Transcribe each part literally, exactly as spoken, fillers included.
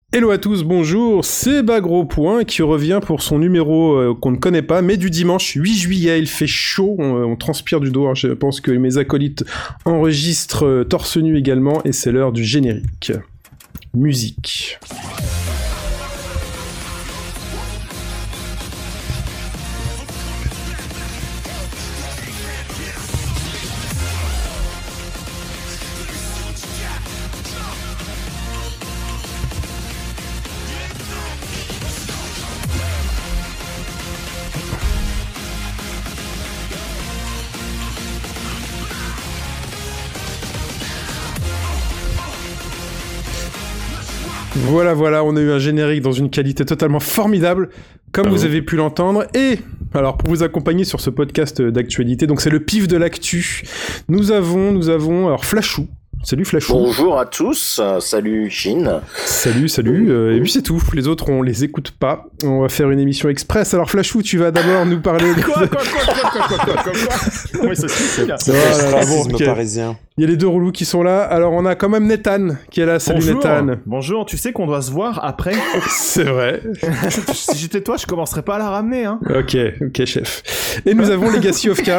Hello à tous, bonjour, c'est Bagro Point qui revient pour son numéro euh, qu'on ne connaît pas, mais du dimanche huit juillet, il fait chaud, on, on transpire du dos, hein, je pense que mes acolytes enregistrent euh, torse nu également, et c'est l'heure du générique. Musique. Voilà, voilà, on a eu un générique dans une qualité totalement formidable, comme ah vous bon. avez pu l'entendre. Et alors, pour vous accompagner sur ce podcast d'actualité, donc c'est le pif de l'actu. Nous avons, nous avons, alors Flashou. Salut Flashou. Bonjour à tous, euh, salut Chine. Salut, salut, euh, et puis c'est tout, les autres on les écoute pas, on va faire une émission express. Alors Flashou, tu vas d'abord nous parler de... Quoi, quoi, quoi, quoi, quoi, quoi, quoi, quoi Oui, ça c'est là. C'est vrai, bon, okay. parisien. Il y a les deux relous qui sont là, alors on a quand même Nathan qui est là, salut Bonjour. Nathan. Bonjour, tu sais qu'on doit se voir après. C'est vrai. Si j'étais toi, je commencerais pas à la ramener, hein. Ok, ok chef. Et nous avons Legacy of K.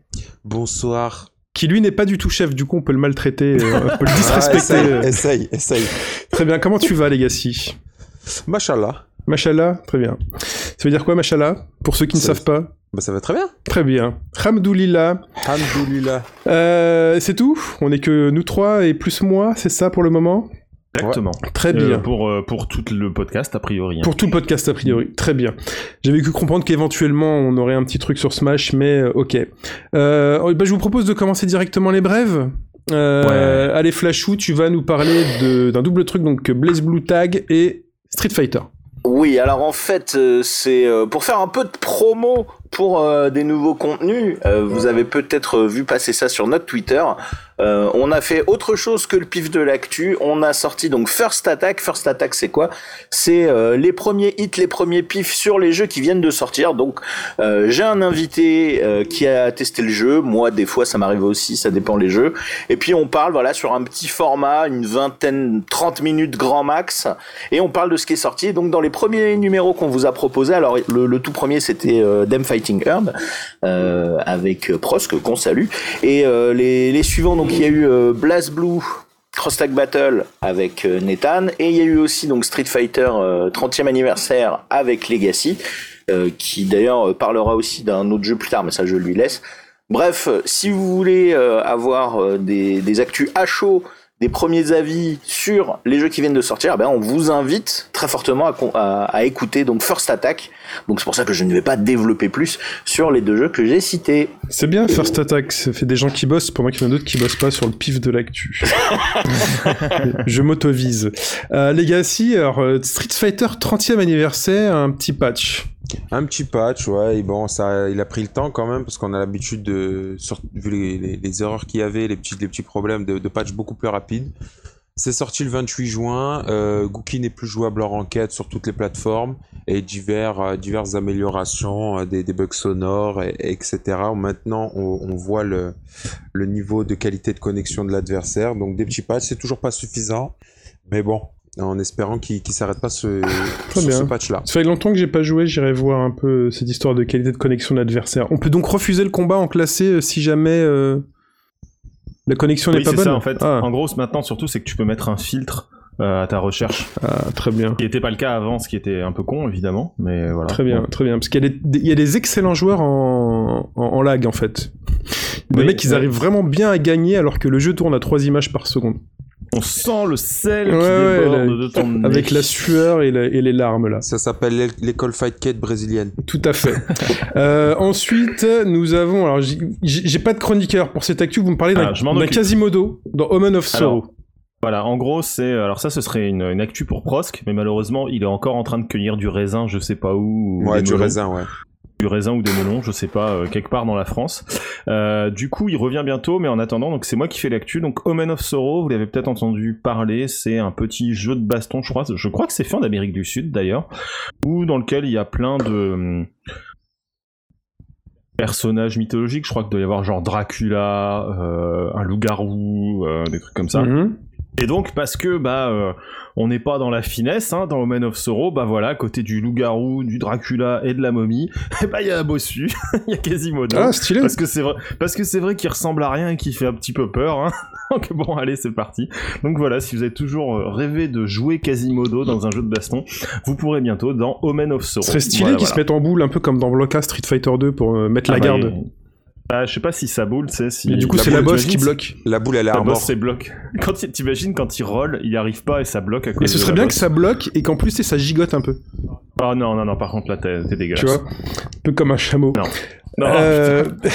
Bonsoir. Qui lui n'est pas du tout chef, du coup on peut le maltraiter, euh, on peut le disrespecter. Ah, essaye, essaye, essaye. Très bien, comment tu vas Legacy? Machallah. Machallah, très bien. Ça veut dire quoi Machallah? Pour ceux qui ne ça... savent pas. Bah ça va très bien. Très bien. Hamdoulillah. Hamdoulillah. Euh, c'est tout? On est que nous trois et plus moi, c'est ça pour le moment? Exactement. Ouais. Très bien. Euh, pour, euh, pour tout le podcast, a priori. Hein. Pour tout le podcast, a priori. Très bien. J'avais cru comprendre qu'éventuellement, on aurait un petit truc sur Smash, mais euh, ok. Euh, bah, je vous propose de commencer directement les brèves. Euh, ouais. Allez, Flashou, tu vas nous parler de, d'un double truc, donc BlazBlue Tag et Street Fighter. Oui, alors en fait, euh, c'est euh, pour faire un peu de promo pour euh, des nouveaux contenus. Euh, vous avez peut-être vu passer ça sur notre Twitter. Euh, on a fait autre chose que le pif de l'actu. On a sorti donc First Attack. First Attack, c'est quoi? C'est euh, les premiers hits, les premiers pifs sur les jeux qui viennent de sortir. Donc, euh, j'ai un invité euh, qui a testé le jeu. Moi, des fois, ça m'arrive aussi. Ça dépend les jeux. Et puis, on parle, voilà, sur un petit format, une vingtaine, trente minutes grand max. Et on parle de ce qui est sorti. Donc, dans les premiers numéros qu'on vous a proposés, alors le, le tout premier, c'était euh, Them Fighting Earth euh, avec Prosk qu'on salue. Et euh, les, les suivants, donc il y a eu euh, BlazBlue Cross Tag Battle avec euh, Nathan, et il y a eu aussi donc Street Fighter euh, trentième anniversaire avec Legacy, euh, qui d'ailleurs euh, parlera aussi d'un autre jeu plus tard, mais ça je lui laisse. Bref, si vous voulez euh, avoir euh, des, des actus à chaud, des premiers avis sur les jeux qui viennent de sortir, ben on vous invite très fortement à, à, à écouter donc First Attack. Donc c'est pour ça que je ne vais pas développer plus sur les deux jeux que j'ai cités. C'est bien First Attack, ça fait des gens qui bossent pendant qu'il y en a d'autres qui bossent pas sur le pif de l'actu. Je m'auto-vise. Euh, Legacy, alors Street Fighter trentième anniversaire, un petit patch. Un petit patch, ouais, et bon, ça, il a pris le temps quand même, parce qu'on a l'habitude de, sur, vu les, les, les erreurs qu'il y avait, les petits, les petits problèmes, de, de patch beaucoup plus rapides. C'est sorti le vingt-huit juin, euh, Gookie n'est plus jouable en ranked sur toutes les plateformes, et divers, euh, diverses améliorations, euh, des, des bugs sonores, et, et etc. Maintenant, on, on voit le, le niveau de qualité de connexion de l'adversaire, donc des petits patchs, c'est toujours pas suffisant, mais bon, en espérant qu'il ne s'arrête pas ce, sur bien. ce patch-là. Ça fait longtemps que j'ai pas joué, j'irai voir un peu cette histoire de qualité de connexion de l'adversaire. On peut donc refuser le combat en classé euh, si jamais euh, la connexion oui, n'est pas bonne. Oui, c'est ça en fait. Ah. En gros, maintenant surtout, c'est que tu peux mettre un filtre euh, à ta recherche. Ah, très bien. Ce qui n'était pas le cas avant, ce qui était un peu con évidemment, mais voilà. Très bien, bon. très bien. Parce qu'il y a des, il y a des excellents joueurs en, en, en lag en fait. Les oui, mecs, ils ouais. arrivent vraiment bien à gagner alors que le jeu tourne à trois images par seconde. On sent le sel ouais, qui ouais, déborde la, de ton nez. Avec la sueur et, la, et les larmes, là. Ça s'appelle l'école Fight Kid brésilienne. Tout à fait. euh, ensuite, nous avons... Alors, j'ai, j'ai pas de chroniqueur pour cette actu. Vous me parlez d'un, ah, d'un Quasimodo dans Omen of Sorrow. Alors, voilà, en gros, c'est... Alors ça, ce serait une, une actu pour Prosk, mais malheureusement, il est encore en train de cueillir du raisin, je sais pas où. Ouais, du raisin, ouais. Du raisin ou des melons, je sais pas, euh, quelque part dans la France. Euh, du coup, il revient bientôt, mais en attendant, donc c'est moi qui fais l'actu. Donc, Omen of Sorrow, vous l'avez peut-être entendu parler, c'est un petit jeu de baston, je crois. Je crois que c'est fait en Amérique du Sud, d'ailleurs, ou dans lequel il y a plein de personnages mythologiques. Je crois qu'il doit y avoir genre Dracula, euh, un loup-garou, euh, des trucs comme ça. Mm-hmm. Et donc, parce que bah euh, on n'est pas dans la finesse, hein, dans Omen of Sorrow, bah voilà, à côté du loup-garou, du Dracula et de la momie, et bah il y a un bossu, il y a Quasimodo. Ah, stylé. Parce que c'est vrai, parce que c'est vrai qu'il ressemble à rien et qu'il fait un petit peu peur. Hein. Donc bon, allez, c'est parti. Donc voilà, si vous avez toujours rêvé de jouer Quasimodo dans un jeu de baston, vous pourrez bientôt dans Omen of Sorrow. Ce serait stylé voilà, qu'ils voilà. se mettent en boule, un peu comme dans Bloca Street Fighter deux pour euh, mettre Ah la bah, garde. et... Bah, je sais pas si ça boule, tu sais, si... Et du coup, la c'est la boule, boss qui t'imagines, bloque. La boule, elle est La à mort. boss, c'est bloc. Quand il- t'imagines, quand il roll, il y arrive pas et ça bloque à cause Et ce de serait la bien boss. que ça bloque et qu'en plus, c'est ça gigote un peu. Oh non, non, non, par contre, là, t'es, t'es dégueulasse. Tu vois, un peu comme un chameau. Non. Non, Euh, putain.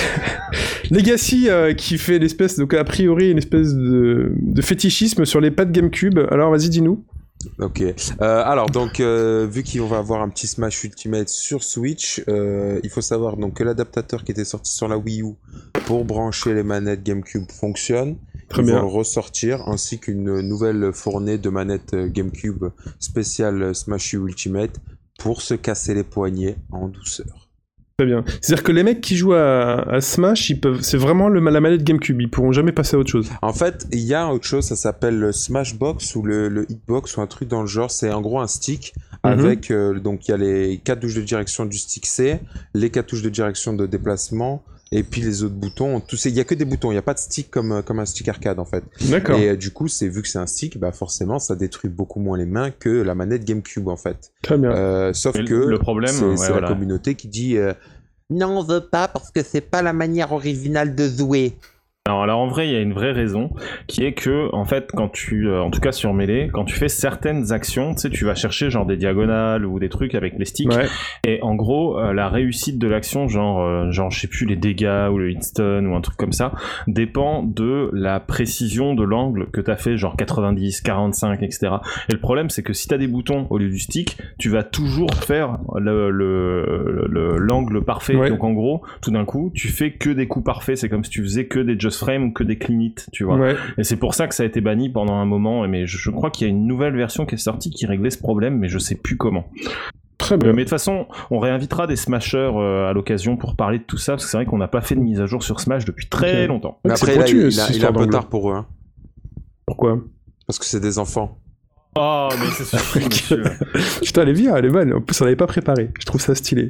Legacy euh, qui fait l'espèce, donc a priori une espèce de, de fétichisme sur les pads GameCube. Alors vas-y, dis-nous. Ok. Euh, alors donc euh, vu qu'on va avoir un petit Smash Ultimate sur Switch, euh, il faut savoir donc que l'adaptateur qui était sorti sur la Wii U pour brancher les manettes GameCube fonctionne. Très Ils bien. vont le ressortir ainsi qu'une nouvelle fournée de manettes euh, GameCube spéciale Smash U Ultimate pour se casser les poignets en douceur. Très bien. C'est-à-dire que les mecs qui jouent à, à Smash, ils peuvent, c'est vraiment le, la manette GameCube. Ils pourront jamais passer à autre chose. En fait, il y a autre chose, ça s'appelle le Smashbox ou le, le Hitbox ou un truc dans le genre. C'est en gros un stick Mhm. avec euh, donc il y a les quatre touches de direction du stick C, les quatre touches de direction de déplacement et puis les autres boutons. Tout c'est, il y a que des boutons. Il y a pas de stick comme comme un stick arcade en fait. D'accord. Et euh, du coup, c'est vu que c'est un stick, bah forcément, ça détruit beaucoup moins les mains que la manette GameCube en fait. Très bien. Euh, sauf Mais que le problème, c'est, ouais, c'est voilà. la communauté qui dit. Euh, non, on veut pas parce que c'est pas la manière originale de jouer. Alors, alors en vrai, il y a une vraie raison qui est que en fait, quand tu, euh, en tout cas sur Melee, quand tu fais certaines actions, tu sais, tu vas chercher genre des diagonales ou des trucs avec les sticks. Ouais. Et en gros, euh, la réussite de l'action, genre, euh, genre, je sais plus, les dégâts ou le hitstun ou un truc comme ça, dépend de la précision de l'angle que t'as fait, genre quatre-vingt-dix, quarante-cinq, et cetera. Et le problème, c'est que si t'as des boutons au lieu du stick, tu vas toujours faire le, le, le- l'angle parfait. Ouais. Donc en gros, tout d'un coup, tu fais que des coups parfaits. C'est comme si tu faisais que des just frame ou que des clean hit, tu vois. Ouais. Et c'est pour ça que ça a été banni pendant un moment. Mais je, je crois qu'il y a une nouvelle version qui est sortie qui réglait ce problème, mais je sais plus comment. Très Euh, bien. mais de toute façon, on réinvitera des smashers euh, à l'occasion pour parler de tout ça, parce que c'est vrai qu'on n'a pas fait de mise à jour sur Smash depuis très Ok. longtemps. Mais Ouais, c'est après, là, pointu, il, il cette a, il a histoire un peu d'angle. tard pour eux, hein, Pourquoi? parce que c'est des enfants. Oh, mais c'est suffit, monsieur. Putain, elle est bien, elle est bonne. En plus, on l'avait pas préparé. Je trouve ça stylé.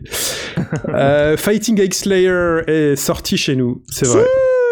euh, Fighting X Slayer est sorti chez nous, c'est vrai.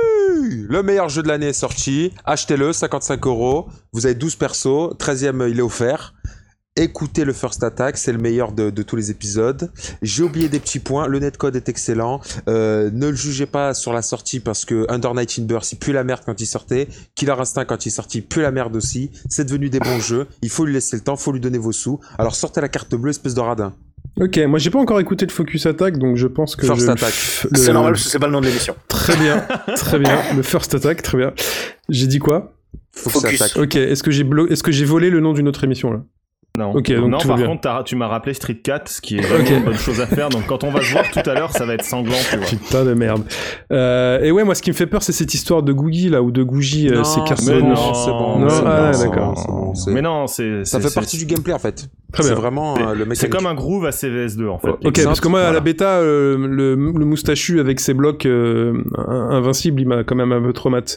Le meilleur jeu de l'année est sorti. Achetez-le, cinquante-cinq euros. Vous avez douze persos. treizième, il est offert. Écoutez le First Attack, c'est le meilleur de, de tous les épisodes. J'ai oublié des petits points. Le netcode est excellent. Euh, ne le jugez pas sur la sortie parce que Under Night in Burst, il pue la merde quand il sortait. Killer Instinct, quand il est sorti, il pue la merde aussi. C'est devenu des bons jeux. Il faut lui laisser le temps, il faut lui donner vos sous. Alors sortez la carte bleue, espèce de radin. Ok, moi j'ai pas encore écouté le Focus Attack, donc je pense que First je... Attack. le- C'est normal parce que c'est pas le nom de l'émission. Très bien, très bien. Le First Attack, très bien. J'ai dit quoi? Focus Focus. Attack. Ok, est-ce que j'ai blo... est-ce que j'ai volé le nom d'une autre émission là? Non, Ok, donc non tout par va bien. contre, t'as- tu m'as rappelé Street Cat, ce qui est vraiment Ok. une bonne chose à faire. Donc quand on va se voir tout à l'heure, ça va être sanglant, tu vois. Putain de merde. Euh, et ouais, moi ce qui me fait peur, c'est cette histoire de Googie là, ou de Gougi, euh, Non, c'est Mais Carson. non, c'est bon. Non, c'est ah, bon, d'accord. c'est bon, c'est- Mais non, c'est Ça c'est- fait c'est- partie du gameplay en fait. Très C'est bien. vraiment euh, le C'est mécanique. comme un groove à C V S deux en fait. Ok, parce que moi à la Voilà. bêta, euh, le, le moustachu avec ses blocs euh, in- invincibles, il m'a quand même un peu traumatisé.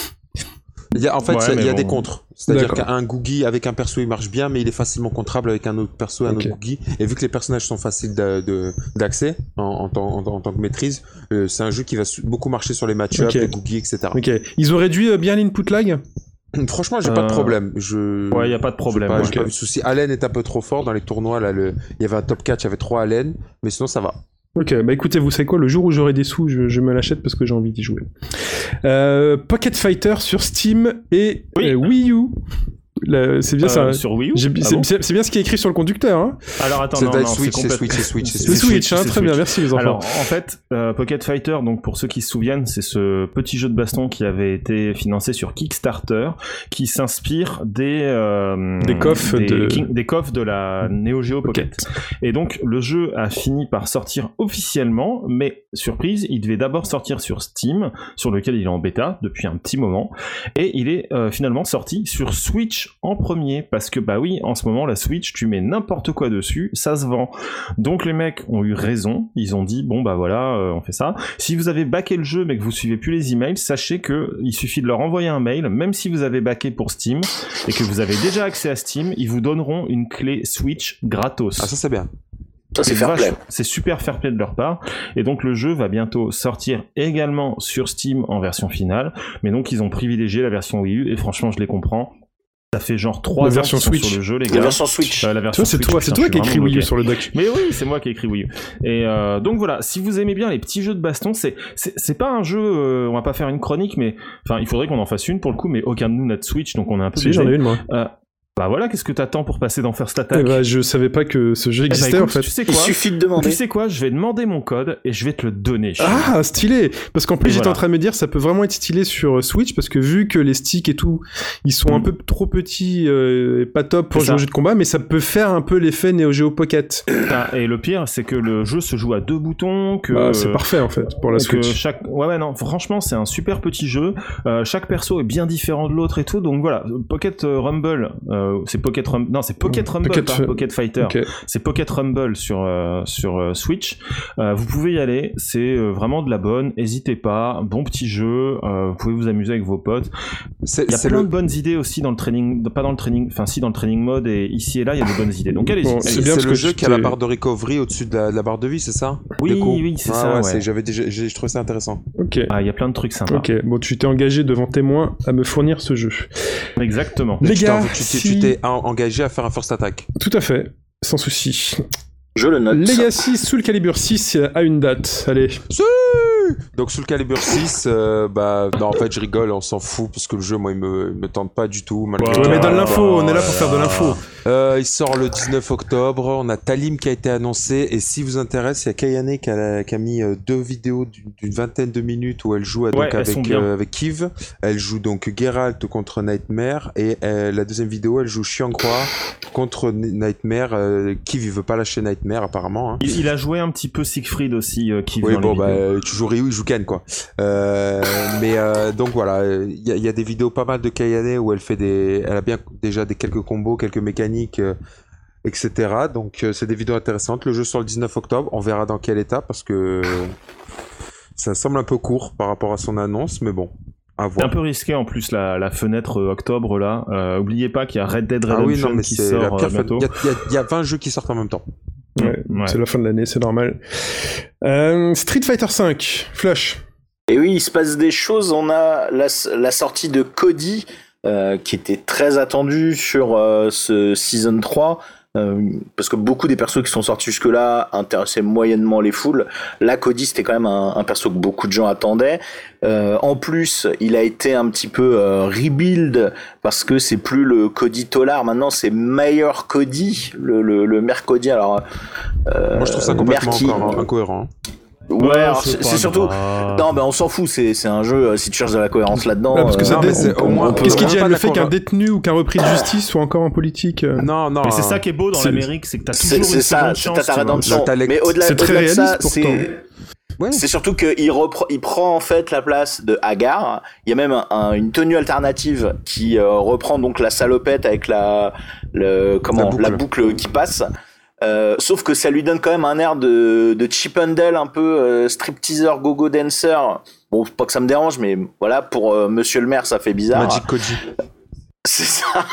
Il y a, en fait, Ouais, il y a, mais il y a bon. des contres. C'est-à-dire D'accord. qu'un Googie avec un perso il marche bien, mais il est facilement contrable avec un autre perso et un Ok. autre Googie. Et vu que les personnages sont faciles d'a- de- d'accès en, en, tant- en, en tant que maîtrise, euh, c'est un jeu qui va su- beaucoup marcher sur les match-ups, Ok. les Googies, et cetera. Ok, ils ont réduit euh, bien l'input lag. Franchement, j'ai pas de Euh, problème. Je... Ouais, y a pas de problème. J'ai pas, ouais. j'ai pas vu de souci. Allen est un peu trop fort dans les tournois. Là, le... il y avait un top quatre, il y avait trois Allen, mais sinon ça va. Ok, bah écoutez, vous savez quoi, le jour où j'aurai des sous, je, je me l'achète parce que j'ai envie d'y jouer. Euh, Pocket Fighter sur Steam et Oui. euh, Wii U. Là, c'est bien Euh, ça. Sur Wii U. J'ai- Ah c'est, bon c'est- c'est bien ce qui est écrit sur le conducteur. Hein. Alors attends, C'est non, la non, Switch, c'est c'est complètement- Switch, c'est Switch, c'est C'est Switch. Switch, hein, c'est très bien, Switch. merci les enfants. Alors, en fait, euh, Pocket Fighter, donc pour ceux qui se souviennent, c'est ce petit jeu de baston qui avait été financé sur Kickstarter, qui s'inspire des euh, Des coffres des, de- King- des coffres de la Neo Geo Pocket. Et donc le jeu a fini par sortir officiellement, mais surprise, il devait d'abord sortir sur Steam, sur lequel il est en bêta depuis un petit moment, et il est euh, finalement sorti sur Switch Switch en premier, parce que bah oui, en ce moment la Switch, tu mets n'importe quoi dessus, ça se vend. Donc les mecs ont eu raison, ils ont dit bon bah voilà, euh, on fait ça. Si vous avez backé le jeu mais que vous suivez plus les emails, sachez que il suffit de leur envoyer un mail, même si vous avez backé pour Steam et que vous avez déjà accès à Steam, ils vous donneront une clé Switch gratos. Ah ça c'est bien. Ça, c'est fair play. C'est super fair play de leur part. Et donc, le jeu va bientôt sortir également sur Steam en version finale. Mais donc, ils ont privilégié la version Wii U. Et franchement, je les comprends. Ça fait genre trois ans qu'ils sont sur le jeu, les gars. La version Switch. Euh, la version c'est Switch, toi, putain, c'est toi qui as écrit Wii U bloqué. sur le doc. Mais oui, c'est moi qui ai écrit Wii U. Et euh, donc voilà, si vous aimez bien les petits jeux de baston, c'est c'est, c'est pas un jeu, euh, on va pas faire une chronique, mais enfin, il faudrait qu'on en fasse une pour le coup, mais aucun de nous n'a de Switch, donc on est un peu Si, j'en ai une, moi. Euh, bah voilà, qu'est-ce que t'attends pour passer dans First Attack? Eh bah, je savais pas que ce jeu existait, eh bah, écoute, en fait. Tu sais Il quoi suffit de demander. Tu sais quoi Je vais demander mon code et je vais te le donner. Ah, stylé. Parce qu'en plus, Et j'étais voilà. en train de me dire, ça peut vraiment être stylé sur Switch, parce que vu que les sticks et tout, ils sont Mm. un peu trop petits euh, et pas top pour C'est jouer ça. au jeu de combat, mais ça peut faire un peu l'effet Neo Geo Pocket. Ah, et le pire, c'est que le jeu se joue à deux boutons, que Bah, c'est parfait, en fait, pour la que Switch. chaque, ouais, ouais, non, franchement, c'est un super petit jeu. Euh, chaque perso est bien différent de l'autre et tout, donc voilà. Pocket euh, Rumble, euh, c'est Pocket Rumble, non, c'est Pocket Rumble, Pocket, pas euh, Pocket Fighter. Ok. C'est Pocket Rumble sur euh, sur euh, Switch. Euh, vous pouvez y aller, c'est euh, vraiment de la bonne. N'hésitez pas, bon petit jeu. Euh, vous pouvez vous amuser avec vos potes. C'est, Il y a c'est plein le... de bonnes idées aussi dans le training, pas dans le training, enfin si dans le training mode et ici et là il y a de bonnes idées. Donc allez-y. Bon, allez-y. c'est bien c'est parce le que jeu je qui a la t'ai- barre de recovery au-dessus de la, de la barre de vie, c'est ça? Oui, De coup. oui, c'est Ah ça. ouais, Ouais. c'est- j'avais déjà, j'ai, je trouvais ça intéressant. Ok. Ah, il y a plein de trucs sympas. Ok, bon, tu t'es engagé devant témoin à me fournir ce jeu. Exactement. Les tu, t'es, gars, tu, t'es, si- tu t'es en- engagé à faire un first attack. Tout à fait, sans souci. Je le note. Legacy Soul Calibur six a une date. Allez. Donc Soul Calibur six, euh, bah non en fait je rigole, on s'en fout parce que le jeu moi il me, il me tente pas du tout. Malgré Ouais, tout. mais donne l'info, on est là pour euh, faire de l'info. Euh, il sort le dix-neuf octobre, on a Talim qui a été annoncé et si vous intéresse il y a Kayane qui a, qui a mis euh, deux vidéos d'une, d'une vingtaine de minutes où elle joue euh, Ouais, donc elles sont avec, bien. euh, avec Kiv. Elle joue donc Geralt contre Nightmare et euh, la deuxième vidéo elle joue Xianghua contre N- Nightmare. Euh, Kiv il veut pas lâcher Nightmare apparemment. Hein. Il, il a joué un petit peu Siegfried aussi, euh, qui Oui, dans les bon, bah, vidéos. tu joues Ryu, il joue Ken, quoi. Euh, mais euh, donc voilà, il y, a- il y a des vidéos pas mal de Kayane où elle fait des, elle a bien déjà des quelques combos, quelques mécaniques, euh, et cetera. Donc euh, c'est des vidéos intéressantes. Le jeu sort le dix-neuf octobre, on verra dans quel état parce que ça semble un peu court par rapport à son annonce, mais bon, à C'est voir. un peu risqué en plus la, la fenêtre euh, octobre là. Euh, oubliez pas qu'il y a Red Dead Ah oui, Redemption non, mais qui c'est la sort pire euh, fête. bientôt. Il y a, il y a- il y a vingt jeux qui sortent en même temps. Ouais, Ouais. c'est la fin de l'année, c'est normal. Euh, Street Fighter cinq, Flash. Et oui, il se passe des choses. On a la, la sortie de Cody, euh, qui était très attendue sur euh, ce Season trois. Euh, parce que beaucoup des persos qui sont sortis jusque-là intéressaient moyennement les foules. Là, Cody, c'était quand même un, un perso que beaucoup de gens attendaient. Euh, en plus, il a été un petit peu euh, rebuild parce que c'est plus le Cody Tolar. Maintenant, c'est Meilleur Cody, le, le, le maire Cody. Alors, euh, Moi, je trouve ça complètement Merky- encore incohérent. Ouais, Ouais, alors, c'est c'est, pas c'est surtout. grave. Non, ben on s'en fout. C'est, c'est un jeu. euh, Si tu cherches de la cohérence là-dedans. Ouais, parce que ça euh, dé- on- c'est- on- au moins- on peut- Qu'est-ce qui vraiment gêne pas le fait d'accord. qu'un détenu ou qu'un repris de justice soit encore en politique euh, Non, non. Mais c'est euh, ça qui est beau dans c'est- l'Amérique, c'est que t'as C'est, toujours c'est une ça, seconde c'est chance. ta tu vois. rédemption. Là, t'as les- Mais au-delà, C'est très au-delà de ça, réaliste, c'est, pourtant. Ouais. c'est surtout qu'il reprend, il prend en fait la place de Hagar. Il y a même un, un- une tenue alternative qui euh, reprend donc la salopette avec la, le, comment, La boucle. la boucle qui passe. Euh, sauf que ça lui donne quand même un air de, de Chip and Dale, un peu euh, stripteaser, go-go dancer. Bon, pas que ça me dérange, mais voilà, pour euh, Monsieur le maire, ça fait bizarre. Magic Cody. C'est ça.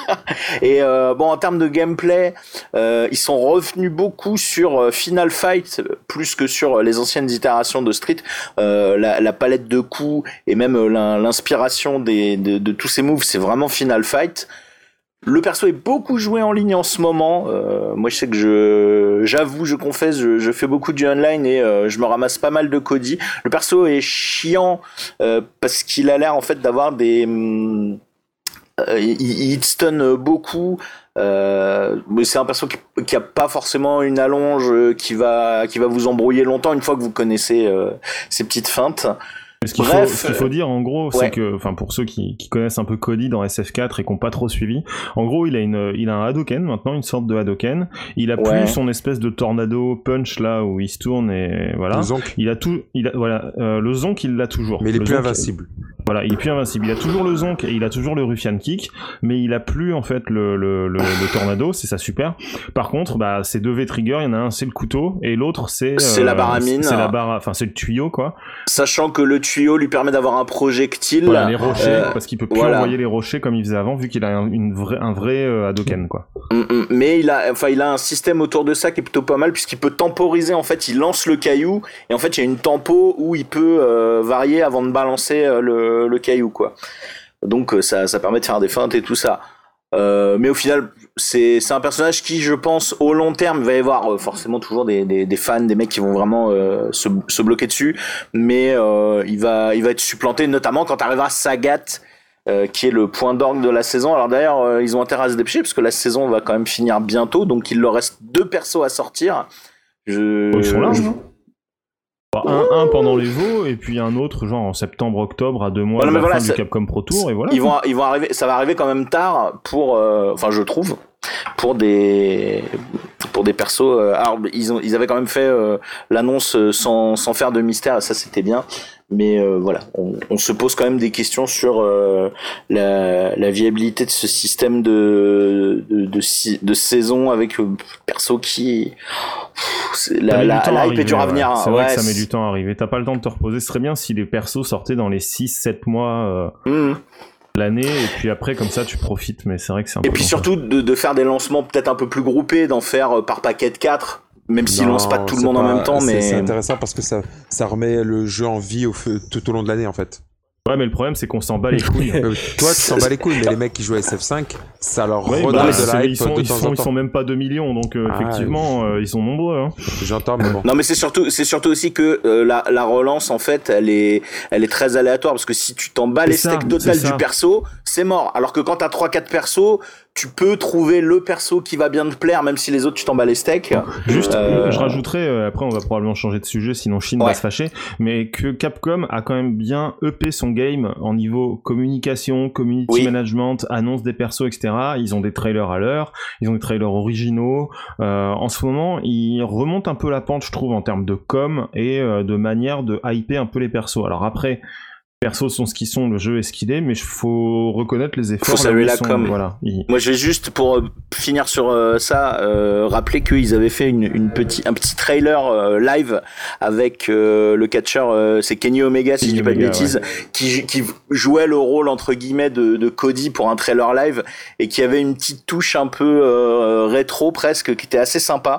Et euh, bon, en termes de gameplay, euh, ils sont revenus beaucoup sur euh, Final Fight plus que sur euh, les anciennes itérations de Street. Euh, la, la palette de coups et même euh, l'in- l'inspiration des, de, de tous ces moves, c'est vraiment Final Fight. Le perso est beaucoup joué en ligne en ce moment. Euh, moi, je sais que je, j'avoue, je confesse, je, je fais beaucoup du online et euh, je me ramasse pas mal de Cody. Le perso est chiant euh, parce qu'il a l'air en fait d'avoir des hum, Euh, il, il hitstun beaucoup. Euh, mais c'est un perso qui, qui a pas forcément une allonge euh, qui va qui va vous embrouiller longtemps une fois que vous connaissez euh, ses petites feintes. Ce qu'il, Bref, faut, ce qu'il faut dire en gros, ouais. c'est que, enfin pour ceux qui, qui connaissent un peu Cody dans S F quatre et qui n'ont pas trop suivi, en gros il a une, il a un Hadoken maintenant, une sorte de Hadoken. Il a Ouais. plus son espèce de tornado punch là où il se tourne et voilà. Le zonk. Il a tout, il a, voilà, euh, le zonk il l'a toujours. Mais il est Le plus zonk- invincible. Voilà, il est plus invincible. Il a toujours le zonk et il a toujours le ruffian kick, mais il a plus en fait le, le, le, le tornado, c'est ça super. Par contre, bah, c'est deux V-trigger, il y en a un c'est le couteau et l'autre c'est... C'est euh, la barre à mine. C'est la barre, enfin c'est le tuyau quoi. Sachant que le tuyau lui permet d'avoir un projectile. Voilà, les rochers, euh, parce qu'il peut plus voilà. envoyer les rochers comme il faisait avant, vu qu'il a un, une vraie, un vrai euh, Hadoken quoi. Mais il a, enfin, il a un système autour de ça qui est plutôt pas mal, puisqu'il peut temporiser, en fait, il lance le caillou, et en fait, il y a une tempo où il peut euh, varier avant de balancer euh, le, le caillou, quoi. Donc, ça, ça permet de faire des feintes et tout ça. Euh, mais au final, c'est, c'est un personnage qui, je pense, au long terme, il va y avoir euh, forcément toujours des, des, des fans, des mecs qui vont vraiment euh, se, se bloquer dessus, mais euh, il va, il va être supplanté, notamment quand arrivera Sagat, Euh, qui est le point d'orgue de la saison. Alors d'ailleurs, euh, ils ont intérêt à se dépêcher parce que la saison va quand même finir bientôt, donc il leur reste deux persos à sortir. Je... Oh, ils sont là, je... non un, un pendant les V O et puis un autre genre en septembre, octobre, à deux mois voilà, de la voilà, fin du Capcom Pro Tour et voilà. Ils vont, ils vont arriver, ça va arriver quand même tard pour, euh, enfin je trouve, pour des, pour des persos. Euh, alors ils ont, ils avaient quand même fait euh, l'annonce sans, sans faire de mystère, ça c'était bien. Mais euh, voilà, on, on se pose quand même des questions sur euh, la, la viabilité de ce système de de, de, de saison avec euh, perso qui pff, la, la, la hype est dure à venir. Ouais. C'est ouais, vrai que ça c'est... met du temps à arriver. T'as pas le temps de te reposer. Ce serait bien si les persos sortaient dans les six sept mois euh, mmh. l'année et puis après comme ça tu profites. Mais c'est vrai que c'est un et peu puis surtout de, de faire des lancements peut-être un peu plus groupés, d'en faire par paquet de quatre. Même s'ils lancent pas tout le monde pas, en même temps, c'est, mais c'est intéressant parce que ça, ça remet le jeu en vie au feu, tout au long de l'année en fait. Ouais, mais le problème c'est qu'on s'en bat les couilles. Toi, tu s'en bats les couilles, mais les mecs qui jouent à S F cinq, ça leur ouais, redonne bah, de la hype ils sont, de ils temps sont, en temps. Ils sont même pas deux millions, donc euh, ah, effectivement, euh, ils sont nombreux. Hein. J'entends, mais bon. Non, mais c'est surtout, c'est surtout aussi que euh, la, la relance, en fait, elle est, elle est très aléatoire parce que si tu t'en bats c'est les ça, steaks totales du perso, c'est mort. Alors que quand t'as trois quatre persos, tu peux trouver le perso qui va bien te plaire, même si les autres tu t'en bats les steaks. Juste, euh... je rajouterais, euh, après on va probablement changer de sujet, sinon Shin ouais. va se fâcher, mais que Capcom a quand même bien uppé son game en niveau communication, community oui. management, annonce des persos, et cetera. Ils ont des trailers à l'heure, ils ont des trailers originaux. Euh, en ce moment, ils remontent un peu la pente, je trouve, en termes de com et euh, de manière de hyper un peu les persos. Alors après, les persos sont ce qu'ils sont, le jeu est ce qu'il est, mais il faut reconnaître les efforts. Faut saluer la sont, com. Voilà. Ils... Moi, je vais juste, pour euh, finir sur euh, ça, euh, rappeler qu'ils avaient fait une, une petit, un petit trailer euh, live avec euh, le catcheur, euh, c'est Kenny Omega, si Kenny je dis pas de bêtises, ouais. qui, qui jouait le rôle, entre guillemets, de, de Cody pour un trailer live, et qui avait une petite touche un peu euh, rétro, presque, qui était assez sympa.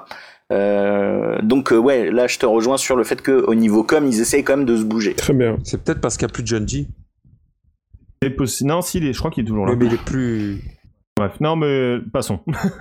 Euh, donc euh, ouais, là je te rejoins sur le fait que au niveau com ils essayent quand même de se bouger. Très bien. C'est peut-être parce qu'il n'y a plus de Junji. C'est possible. Non, si, il est... je crois qu'il est toujours là. Mais il est plus. Bref, non mais passons.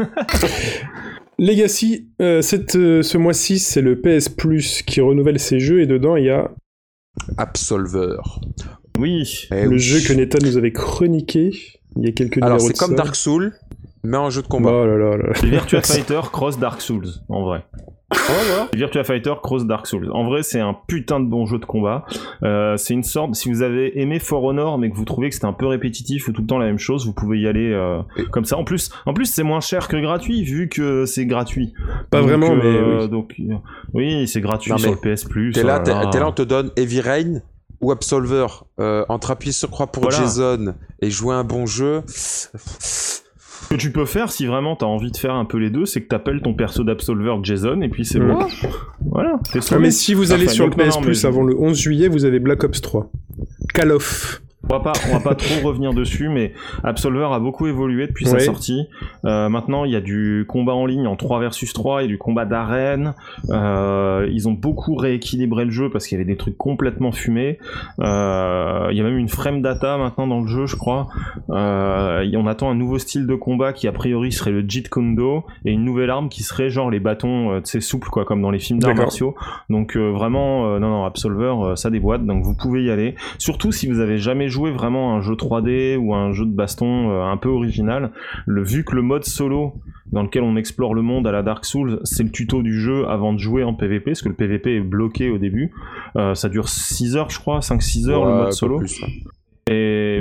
Legacy, euh, cette, euh, ce mois-ci c'est le P S Plus qui renouvelle ses jeux et dedans il y a Absolver. Oui. Eh le oui. jeu que Neta nous avait chroniqué il y a quelques numéros. Alors c'est de comme ça. Dark Souls. Mais en jeu de combat. Oh là là là. C'est Virtua Fighter cross Dark Souls, en vrai. Oh, voilà. Virtua Fighter cross Dark Souls. En vrai, c'est un putain de bon jeu de combat. Euh, c'est une sorte, si vous avez aimé For Honor, mais que vous trouvez que c'était un peu répétitif ou tout le temps la même chose, vous pouvez y aller euh, comme ça. En plus, en plus, c'est moins cher que gratuit, vu que c'est gratuit. Pas donc, vraiment, euh, mais oui. Donc, euh, oui, c'est gratuit non, sur le P S Plus. T'es là, voilà. t'es, t'es là, on te donne Heavy Rain ou Absolver. Euh, entre appuyer sur croix pour voilà. Jason et jouer un bon jeu. Ce que tu peux faire si vraiment t'as envie de faire un peu les deux, c'est que t'appelles ton perso d'Absolver Jason et puis c'est mmh. bon. Voilà. Ah, mais si vous allez enfin, sur le P S Plus mais... avant le onze juillet, vous avez Black Ops trois. Call of. On va pas, on va pas trop revenir dessus, mais Absolver a beaucoup évolué depuis ouais. sa sortie. Euh, maintenant, il y a du combat en ligne en trois versus trois, il y a du combat d'arène. Euh, ils ont beaucoup rééquilibré le jeu parce qu'il y avait des trucs complètement fumés. Euh, il y a même une frame data maintenant dans le jeu, je crois. Euh, on attend un nouveau style de combat qui a priori serait le Jeet Kune Do et une nouvelle arme qui serait genre les bâtons, euh, tu sais, souples quoi, comme dans les films d'arts D'accord. martiaux. Donc euh, vraiment, euh, non non, Absolver, euh, ça déboîte. Donc vous pouvez y aller. Surtout si vous avez jamais joué jouer vraiment à un jeu trois D ou à un jeu de baston euh, un peu original, le, vu que le mode solo dans lequel on explore le monde à la Dark Souls, c'est le tuto du jeu avant de jouer en P V P, parce que le P V P est bloqué au début, euh, ça dure six heures je crois, cinq six heures ouais, le mode solo. Plus, ouais. Et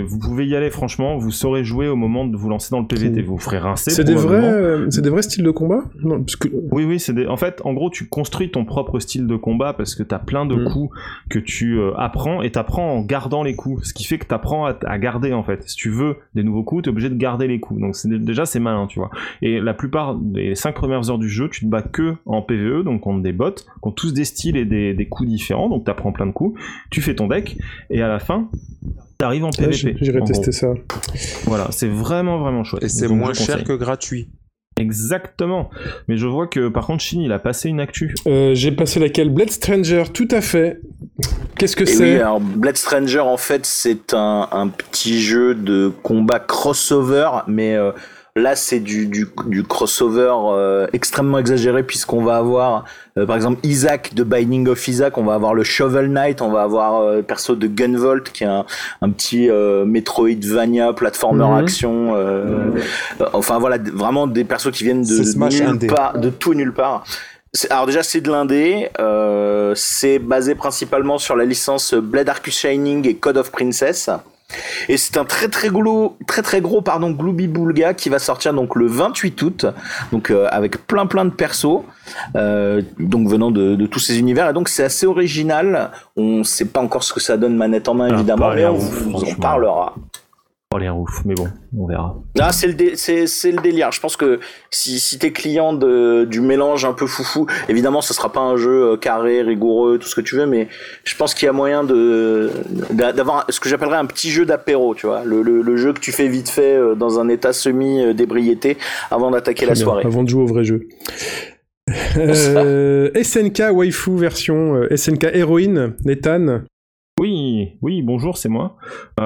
vous pouvez y aller franchement, vous saurez jouer au moment de vous lancer dans le P V T, vous ferez rincer. C'est des vrais, euh, c'est des vrais styles de combat? Non, parce que... Oui, oui, c'est des... en fait, en gros, tu construis ton propre style de combat parce que t'as plein de mmh. coups que tu euh, apprends et t'apprends en gardant les coups, ce qui fait que t'apprends à, à garder en fait. Si tu veux des nouveaux coups, t'es obligé de garder les coups. Donc c'est, déjà c'est malin, tu vois. Et la plupart des cinq premières heures du jeu, tu te bats que en P V E, donc contre des bots, qui ont tous des styles et des, des coups différents, donc t'apprends plein de coups. Tu fais ton deck et à la fin, t'arrives en P V P. Ouais, j'irai tester ça. Voilà, c'est vraiment vraiment chouette. Et c'est donc, moins cher que gratuit. Exactement. Mais je vois que par contre Shin il a passé une actu. Euh, j'ai passé laquelle? Blade Stranger, tout à fait. Qu'est-ce que Et c'est? Oui, alors Blade Stranger en fait c'est un, un petit jeu de combat crossover, mais euh, là c'est du, du, du crossover euh, extrêmement exagéré puisqu'on va avoir euh, par exemple Isaac de Binding of Isaac, on va avoir le Shovel Knight, on va avoir euh, le perso de Gunvolt qui est un, un petit euh, Metroidvania, platformer mm-hmm. action, euh, euh, enfin voilà vraiment des persos qui viennent de, de nulle part, de tout nulle part. C'est, alors déjà c'est de l'indé, euh, c'est basé principalement sur la licence Blade Arcus Shining et Code of Princess. Et c'est un très très gros, très très gros pardon Glooby Boulga qui va sortir donc le vingt-huit août, donc euh, avec plein plein de persos, euh, donc venant de, de tous ces univers. Et donc c'est assez original. On sait pas encore ce que ça donne manette en main évidemment, ah, mais on ouf, vous en parlera. Pas l'air ouf, mais bon, on verra. Ah, c'est le dé- c'est c'est le délire. Je pense que si si t'es client de du mélange un peu foufou, évidemment, ce sera pas un jeu carré, rigoureux, tout ce que tu veux, mais je pense qu'il y a moyen de d'avoir ce que j'appellerais un petit jeu d'apéro, tu vois, le le, le jeu que tu fais vite fait dans un état semi d'ébriété avant d'attaquer Très la bien, soirée. Avant de jouer au vrai jeu. euh, S N K Waifu version euh, S N K Héroïne, Nathan. Oui, oui, bonjour, c'est moi.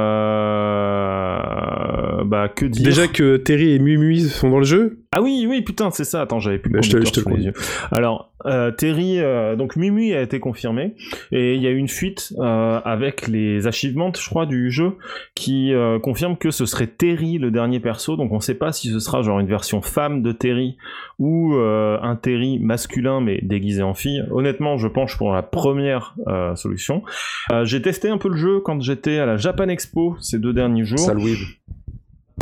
Euh... Bah, que dire? Déjà que Terry et Mumui sont dans le jeu? Ah oui, oui, putain, c'est ça. Attends, j'avais plus bah, le conducteur sur les yeux. Alors, euh, Terry, euh, donc Mumui a été confirmé, et il y a eu une fuite euh, avec les achievements, je crois, du jeu, qui euh, confirme que ce serait Terry le dernier perso, donc on sait pas si ce sera genre une version femme de Terry, ou euh, un Terry masculin, mais déguisé en fille. Honnêtement, je penche pour la première euh, solution. Euh, j'ai testé un peu le jeu quand j'étais à la Japan Expo ces deux derniers jours. Salut. Il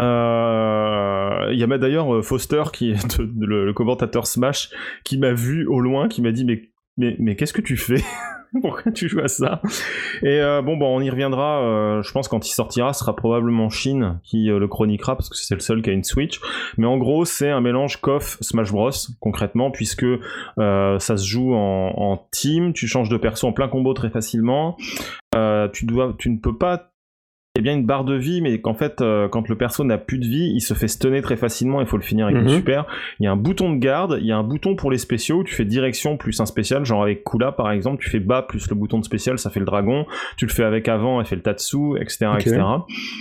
euh, y a d'ailleurs Foster, qui est de, de, le, le commentateur Smash, qui m'a vu au loin, qui m'a dit mais mais mais qu'est-ce que tu fais? Pourquoi tu joues à ça? Et euh, bon, bon, on y reviendra. Euh, je pense quand il sortira, ce sera probablement Shin qui euh, le chroniquera parce que c'est le seul qui a une Switch. Mais en gros, c'est un mélange K O F Smash Bros concrètement, puisque euh, ça se joue en, en team. Tu changes de perso en plein combo très facilement. Euh, tu dois, tu ne peux pas. Il y a bien une barre de vie, mais qu'en fait, euh, quand le perso n'a plus de vie, il se fait stunner très facilement, il faut le finir avec mm-hmm. une super. Il y a un bouton de garde, il y a un bouton pour les spéciaux, tu fais direction plus un spécial, genre avec Kula par exemple, tu fais bas plus le bouton de spécial, ça fait le dragon, tu le fais avec avant, elle fait le tatsu, et cetera, okay. et cetera.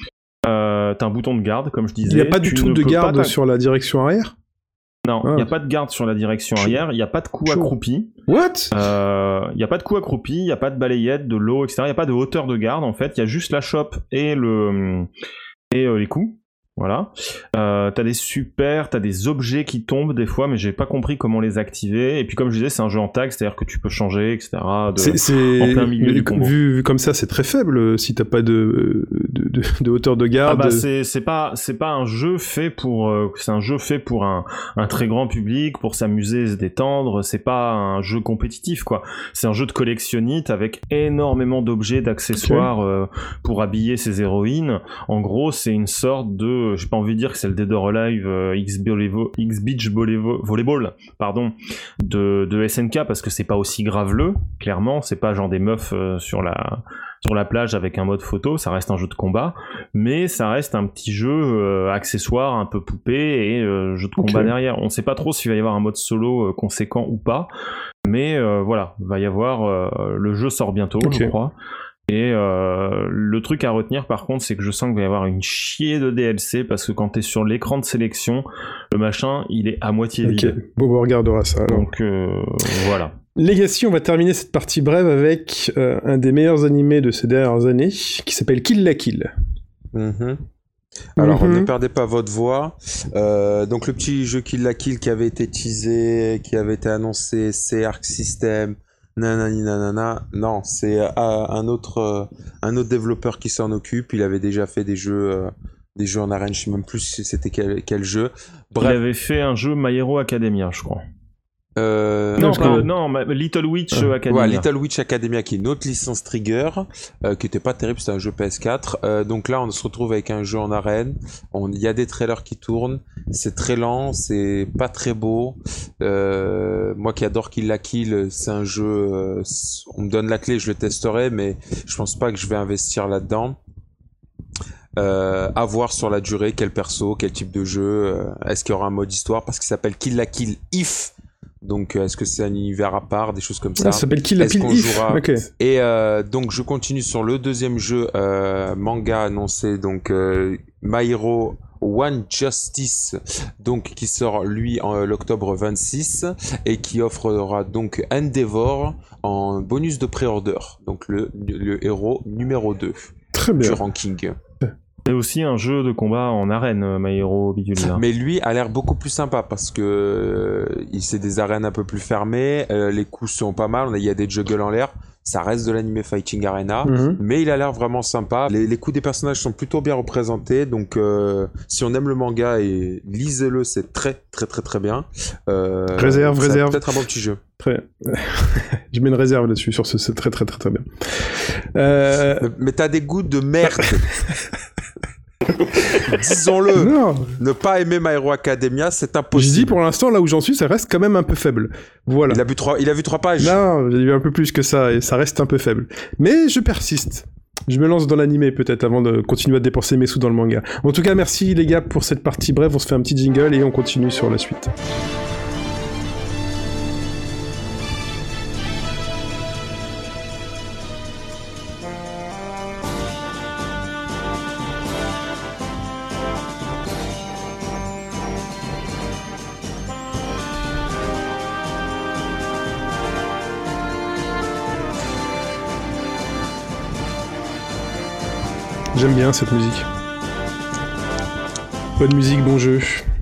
Euh, t'as un bouton de garde, comme je disais. Il n'y a pas du tout de garde sur la direction arrière? Non, il ah. n'y a pas de garde sur la direction arrière, il n'y a pas de coup Chaud. accroupi. What? Euh, il n'y a pas de coup accroupi, il n'y a pas de balayette, de l'eau, et cetera. Il n'y a pas de hauteur de garde, en fait. Il y a juste la chope et, le, et euh, les coups. Voilà. Euh, t'as des super, t'as des objets qui tombent des fois, mais j'ai pas compris comment les activer. Et puis comme je disais, c'est un jeu en tag, c'est-à-dire que tu peux changer, et cetera. De, c'est, c'est... En plein milieu du combo. Vu, vu comme ça, c'est très faible si t'as pas de, de, de, de hauteur de garde. Ah bah c'est, c'est pas, c'est pas un jeu fait pour, euh, c'est un jeu fait pour un, un très grand public, pour s'amuser, se détendre. C'est pas un jeu compétitif, quoi. C'est un jeu de collectionnite avec énormément d'objets, d'accessoires okay. euh, pour habiller ses héroïnes. En gros, c'est une sorte de j'ai pas envie de dire que c'est le Dead or Alive euh, X Beach Volleyball pardon de, de S N K parce que c'est pas aussi graveleux, clairement c'est pas genre des meufs euh, sur la sur la plage avec un mode photo, ça reste un jeu de combat, mais ça reste un petit jeu euh, accessoire un peu poupée et euh, jeu de combat okay. derrière. On sait pas trop s'il va y avoir un mode solo euh, conséquent ou pas, mais euh, voilà, va y avoir euh, le jeu sort bientôt okay. je crois. Et euh, le truc à retenir par contre, c'est que je sens qu'il va y avoir une chier de D L C parce que quand t'es sur l'écran de sélection, le machin il est à moitié vide. Ok, bon, on regardera ça. Alors. Donc euh, voilà. Legacy, on va terminer cette partie brève avec euh, un des meilleurs animés de ces dernières années qui s'appelle Kill la Kill. Mm-hmm. Alors, mm-hmm. ne perdez pas votre voix. Euh, donc, le petit jeu Kill la Kill qui avait été teasé, qui avait été annoncé, c'est Arc System. nanani nanana. Non, c'est euh, un autre euh, un autre développeur qui s'en occupe. Il avait déjà fait des jeux euh, des jeux en arène. Je sais même plus si c'était quel quel jeu. Bref. Il avait fait un jeu My Hero Academia, je crois. Euh, non, pas, que... non, Little Witch euh, Academia. Ouais, Little Witch Academia qui est une autre licence Trigger, euh, qui était pas terrible, c'était un jeu P S quatre. Euh, donc là, on se retrouve avec un jeu en arène. Il y a des trailers qui tournent. C'est très lent, c'est pas très beau. Euh, moi qui adore Kill la Kill, c'est un jeu. Euh, on me donne la clé, je le testerai, mais je pense pas que je vais investir là-dedans. Euh, à voir sur la durée, quel perso, quel type de jeu. Euh, est-ce qu'il y aura un mode histoire parce qu'il s'appelle Kill la Kill If. Donc, est-ce que c'est un univers à part, des choses comme ça? Ça s'appelle Kill la Kill If. Okay. Et euh, donc, je continue sur le deuxième jeu euh, manga annoncé, donc euh, My Hero One Justice, donc qui sort lui en euh, l'octobre vingt-six et qui offrera donc Endeavor en bonus de pré-order. Donc le, le héros numéro deux. Très bien. Du ranking. C'est aussi un jeu de combat en arène, My Hero Bidule. Mais lui a l'air beaucoup plus sympa parce que euh, c'est des arènes un peu plus fermées, euh, les coups sont pas mal, il y a des juggles en l'air, ça reste de l'anime fighting arena, mm-hmm. mais il a l'air vraiment sympa. Les, les coups des personnages sont plutôt bien représentés, donc euh, si on aime le manga, et lisez-le, c'est très très très très bien. Euh, réserve, réserve. Peut-être un bon petit jeu. Très. Je mets une réserve là-dessus, sur ce, c'est très très très très bien. Euh... Mais, mais t'as des goûts de merde. Disons-le, non. Ne pas aimer My Hero Academia, c'est impossible. J'ai dit pour l'instant, là où j'en suis, ça reste quand même un peu faible. Voilà. Il a vu trois, il a vu trois pages. Non, j'ai vu un peu plus que ça et ça reste un peu faible. Mais je persiste. Je me lance dans l'animé peut-être avant de continuer à dépenser mes sous dans le manga. En tout cas, merci les gars pour cette partie brève. On se fait un petit jingle et on continue sur la suite. J'aime bien cette musique. Bonne musique, bon jeu.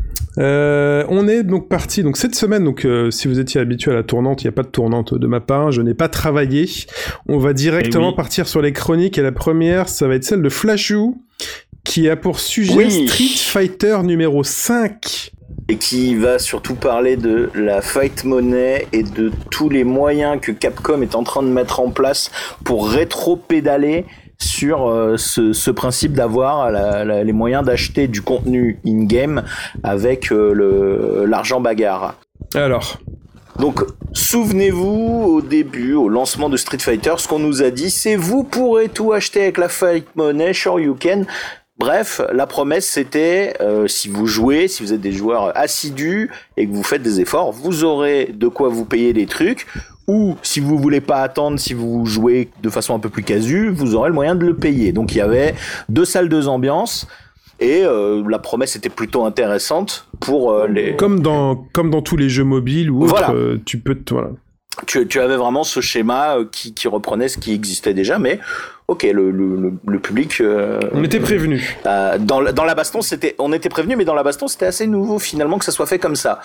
Euh, on est donc parti. Donc cette semaine, donc euh, si vous étiez habitué à la tournante, il n'y a pas de tournante de ma part. Je n'ai pas travaillé. On va directement oui. partir sur les chroniques. Et la première, ça va être celle de Flashou, qui a pour sujet oui. Street Fighter numéro cinq. Et qui va surtout parler de la fight money et de tous les moyens que Capcom est en train de mettre en place pour rétro-pédaler sur euh, ce, ce principe d'avoir la, la, les moyens d'acheter du contenu in-game avec euh, le, l'argent bagarre. Alors donc, souvenez-vous, au début, au lancement de Street Fighter, ce qu'on nous a dit, c'est vous pourrez tout acheter avec la fight money, sure you can. Bref, la promesse c'était, euh, si vous jouez, si vous êtes des joueurs assidus et que vous faites des efforts, vous aurez de quoi vous payer des trucs. Ou si vous voulez pas attendre, si vous jouez de façon un peu plus casu, vous aurez le moyen de le payer. Donc il y avait deux salles, deux ambiances, et euh, la promesse était plutôt intéressante pour euh, les. Comme dans comme dans tous les jeux mobiles ou autres, voilà. euh, tu peux te, voilà. Tu, tu avais vraiment ce schéma qui, qui reprenait ce qui existait déjà, mais ok, le, le, le public. Euh, on était prévenu. Euh, dans, dans la baston, c'était, on était prévenu, mais dans la baston, c'était assez nouveau finalement que ça soit fait comme ça.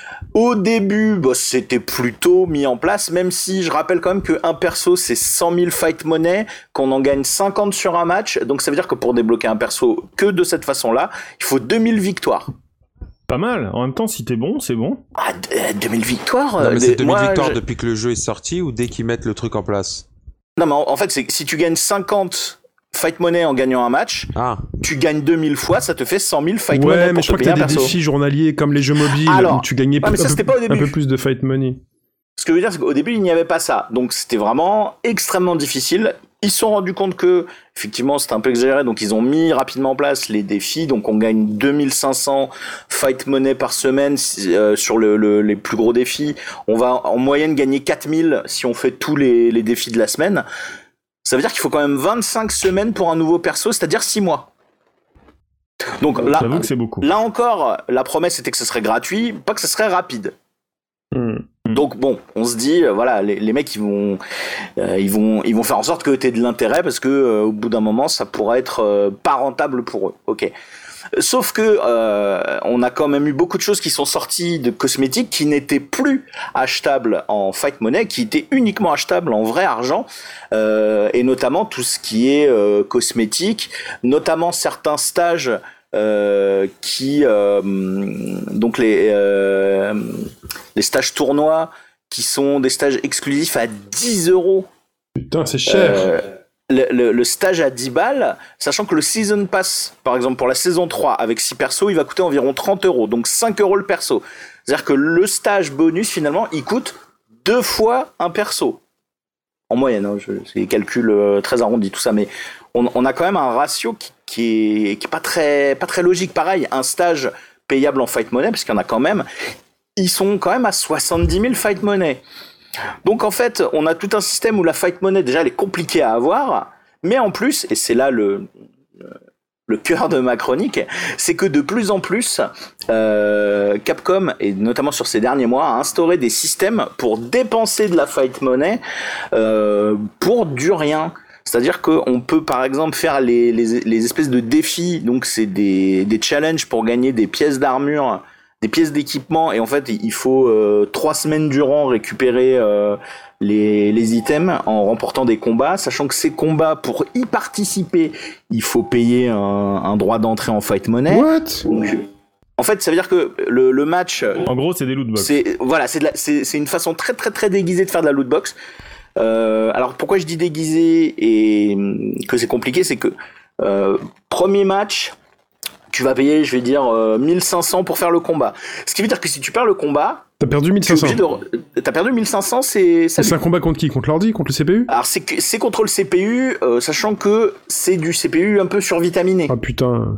Au début, bah, c'était plutôt mis en place, même si je rappelle quand même qu'un perso, c'est cent mille fight money, qu'on en gagne cinquante sur un match. Donc ça veut dire que pour débloquer un perso que de cette façon-là, il faut deux mille victoires. Pas mal. En même temps, si t'es bon, c'est bon. Ah, deux mille victoires. Non, mais c'est deux mille moi, victoires je... depuis que le jeu est sorti ou dès qu'ils mettent le truc en place? Non, mais en, en fait, c'est que si tu gagnes cinquante fight money en gagnant un match, ah. tu gagnes deux mille fois, ça te fait cent mille fight ouais, money. Ouais, mais je crois que t'as des perso. défis journaliers comme les jeux mobiles Alors, où tu gagnais ouais, mais ça, un, peu, pas au début. un peu plus de fight money. Ce que je veux dire, c'est qu'au début, il n'y avait pas ça. Donc, c'était vraiment extrêmement difficile. Ils se sont rendus compte que, effectivement, c'était un peu exagéré. Donc, ils ont mis rapidement en place les défis. Donc, on gagne deux mille cinq cents fight money par semaine euh, sur le, le, les plus gros défis. On va en moyenne gagner quatre mille si on fait tous les, les défis de la semaine. Ça veut dire qu'il faut quand même vingt-cinq semaines pour un nouveau perso, c'est-à-dire six mois. Donc là, que c'est beaucoup. Là encore, la promesse était que ce serait gratuit, pas que ce serait rapide. Mmh. Donc bon, on se dit, euh, voilà, les, les mecs ils vont, euh, ils vont, ils vont faire en sorte que t'aies de l'intérêt parce que euh, au bout d'un moment, ça pourra être euh, pas rentable pour eux. Ok. Sauf que euh, on a quand même eu beaucoup de choses qui sont sorties de cosmétiques qui n'étaient plus achetables en fight money, qui étaient uniquement achetables en vrai argent, euh, et notamment tout ce qui est euh, cosmétique, notamment certains stages euh, qui euh, donc les euh, les stages tournois qui sont des stages exclusifs à dix euros. Putain, c'est cher. Euh, Le, le, le stage à dix balles, sachant que le Season Pass, par exemple pour la saison trois, avec six persos, il va coûter environ trente euros, donc cinq euros le perso. C'est-à-dire que le stage bonus, finalement, il coûte deux fois un perso. En moyenne, hein, je, c'est des calculs euh, très arrondis, tout ça, mais on, on a quand même un ratio qui, qui, est, qui est pas très, pas très logique. Pareil, un stage payable en fight money, parce qu'il y en a quand même, ils sont quand même à soixante-dix mille fight money. Donc en fait, on a tout un système où la fight money déjà elle est compliquée à avoir, mais en plus, et c'est là le le cœur de ma chronique, c'est que de plus en plus, euh, Capcom, et notamment sur ces derniers mois, a instauré des systèmes pour dépenser de la fight money euh, pour du rien. C'est-à-dire qu'on peut par exemple faire les, les, les espèces de défis, donc c'est des, des challenges pour gagner des pièces d'armure, des pièces d'équipement, et en fait il faut euh, trois semaines durant récupérer euh, les, les items en remportant des combats, sachant que ces combats, pour y participer, il faut payer un, un droit d'entrée en fight money. What? Donc, en fait, ça veut dire que le, le match... En gros, c'est des lootbox. C'est, voilà, c'est, de la, c'est, c'est une façon très très très déguisée de faire de la lootbox. Euh, alors pourquoi je dis déguisé et que c'est compliqué, c'est que euh, premier match... tu vas payer, je vais dire, euh, mille cinq cents pour faire le combat. Ce qui veut dire que si tu perds le combat... T'as perdu mille cinq cents. De... T'as perdu mille cinq cents, c'est... C'est un combat contre qui? Contre l'ordi? Contre le C P U? Alors, c'est, c'est contre le C P U, euh, sachant que c'est du C P U un peu survitaminé. Ah putain...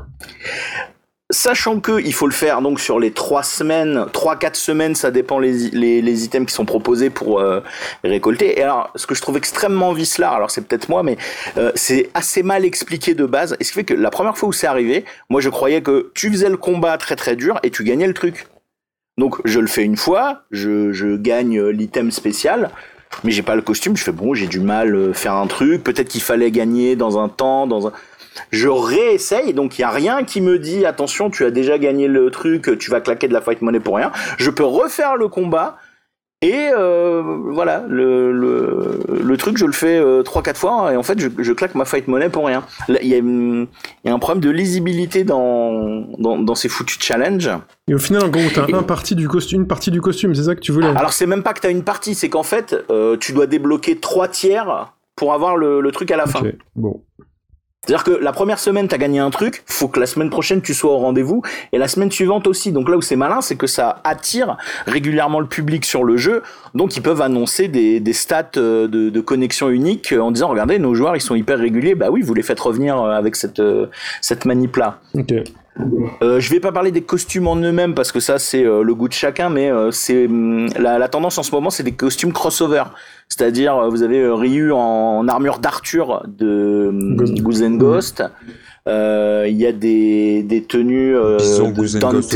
Sachant que il faut le faire donc sur les trois semaines, trois quatre semaines, ça dépend les les, les items qui sont proposés pour euh, récolter. Et alors, ce que je trouve extrêmement vicelard, alors c'est peut-être moi, mais euh, c'est assez mal expliqué de base. Et ce qui fait que la première fois où c'est arrivé, moi je croyais que tu faisais le combat très très dur et tu gagnais le truc. Donc je le fais une fois, je je gagne l'item spécial, mais j'ai pas le costume. Je fais bon, j'ai du mal à faire un truc. Peut-être qu'il fallait gagner dans un temps, dans un je réessaye, donc il y a rien qui me dit attention, tu as déjà gagné le truc, tu vas claquer de la fight money pour rien. Je peux refaire le combat et euh, voilà, le, le le truc je le fais euh, trois quatre fois et en fait je, je claque ma fight money pour rien. Il y a il y a un problème de lisibilité dans dans dans ces foutus challenges. Et au final, en gros, t'as et... un partie du costume, une partie du costume, c'est ça que tu voulais? Alors c'est même pas que t'as une partie, c'est qu'en fait euh, tu dois débloquer trois tiers pour avoir le, le truc à la fin. Ok, bon. C'est-à-dire que la première semaine, t'as gagné un truc, faut que la semaine prochaine, tu sois au rendez-vous, et la semaine suivante aussi. Donc là où c'est malin, c'est que ça attire régulièrement le public sur le jeu, donc ils peuvent annoncer des, des stats de, de connexion unique en disant, regardez, nos joueurs, ils sont hyper réguliers, bah oui, vous les faites revenir avec cette, cette manip-là. Ok. Euh, je vais pas parler des costumes en eux-mêmes parce que ça c'est euh, le goût de chacun, mais euh, c'est hum, la, la tendance en ce moment, c'est des costumes crossover. C'est-à-dire euh, vous avez euh, Ryu en, en armure d'Arthur de hum, Goose and Ghost. Euh, il y a des des tenues euh, de Dante.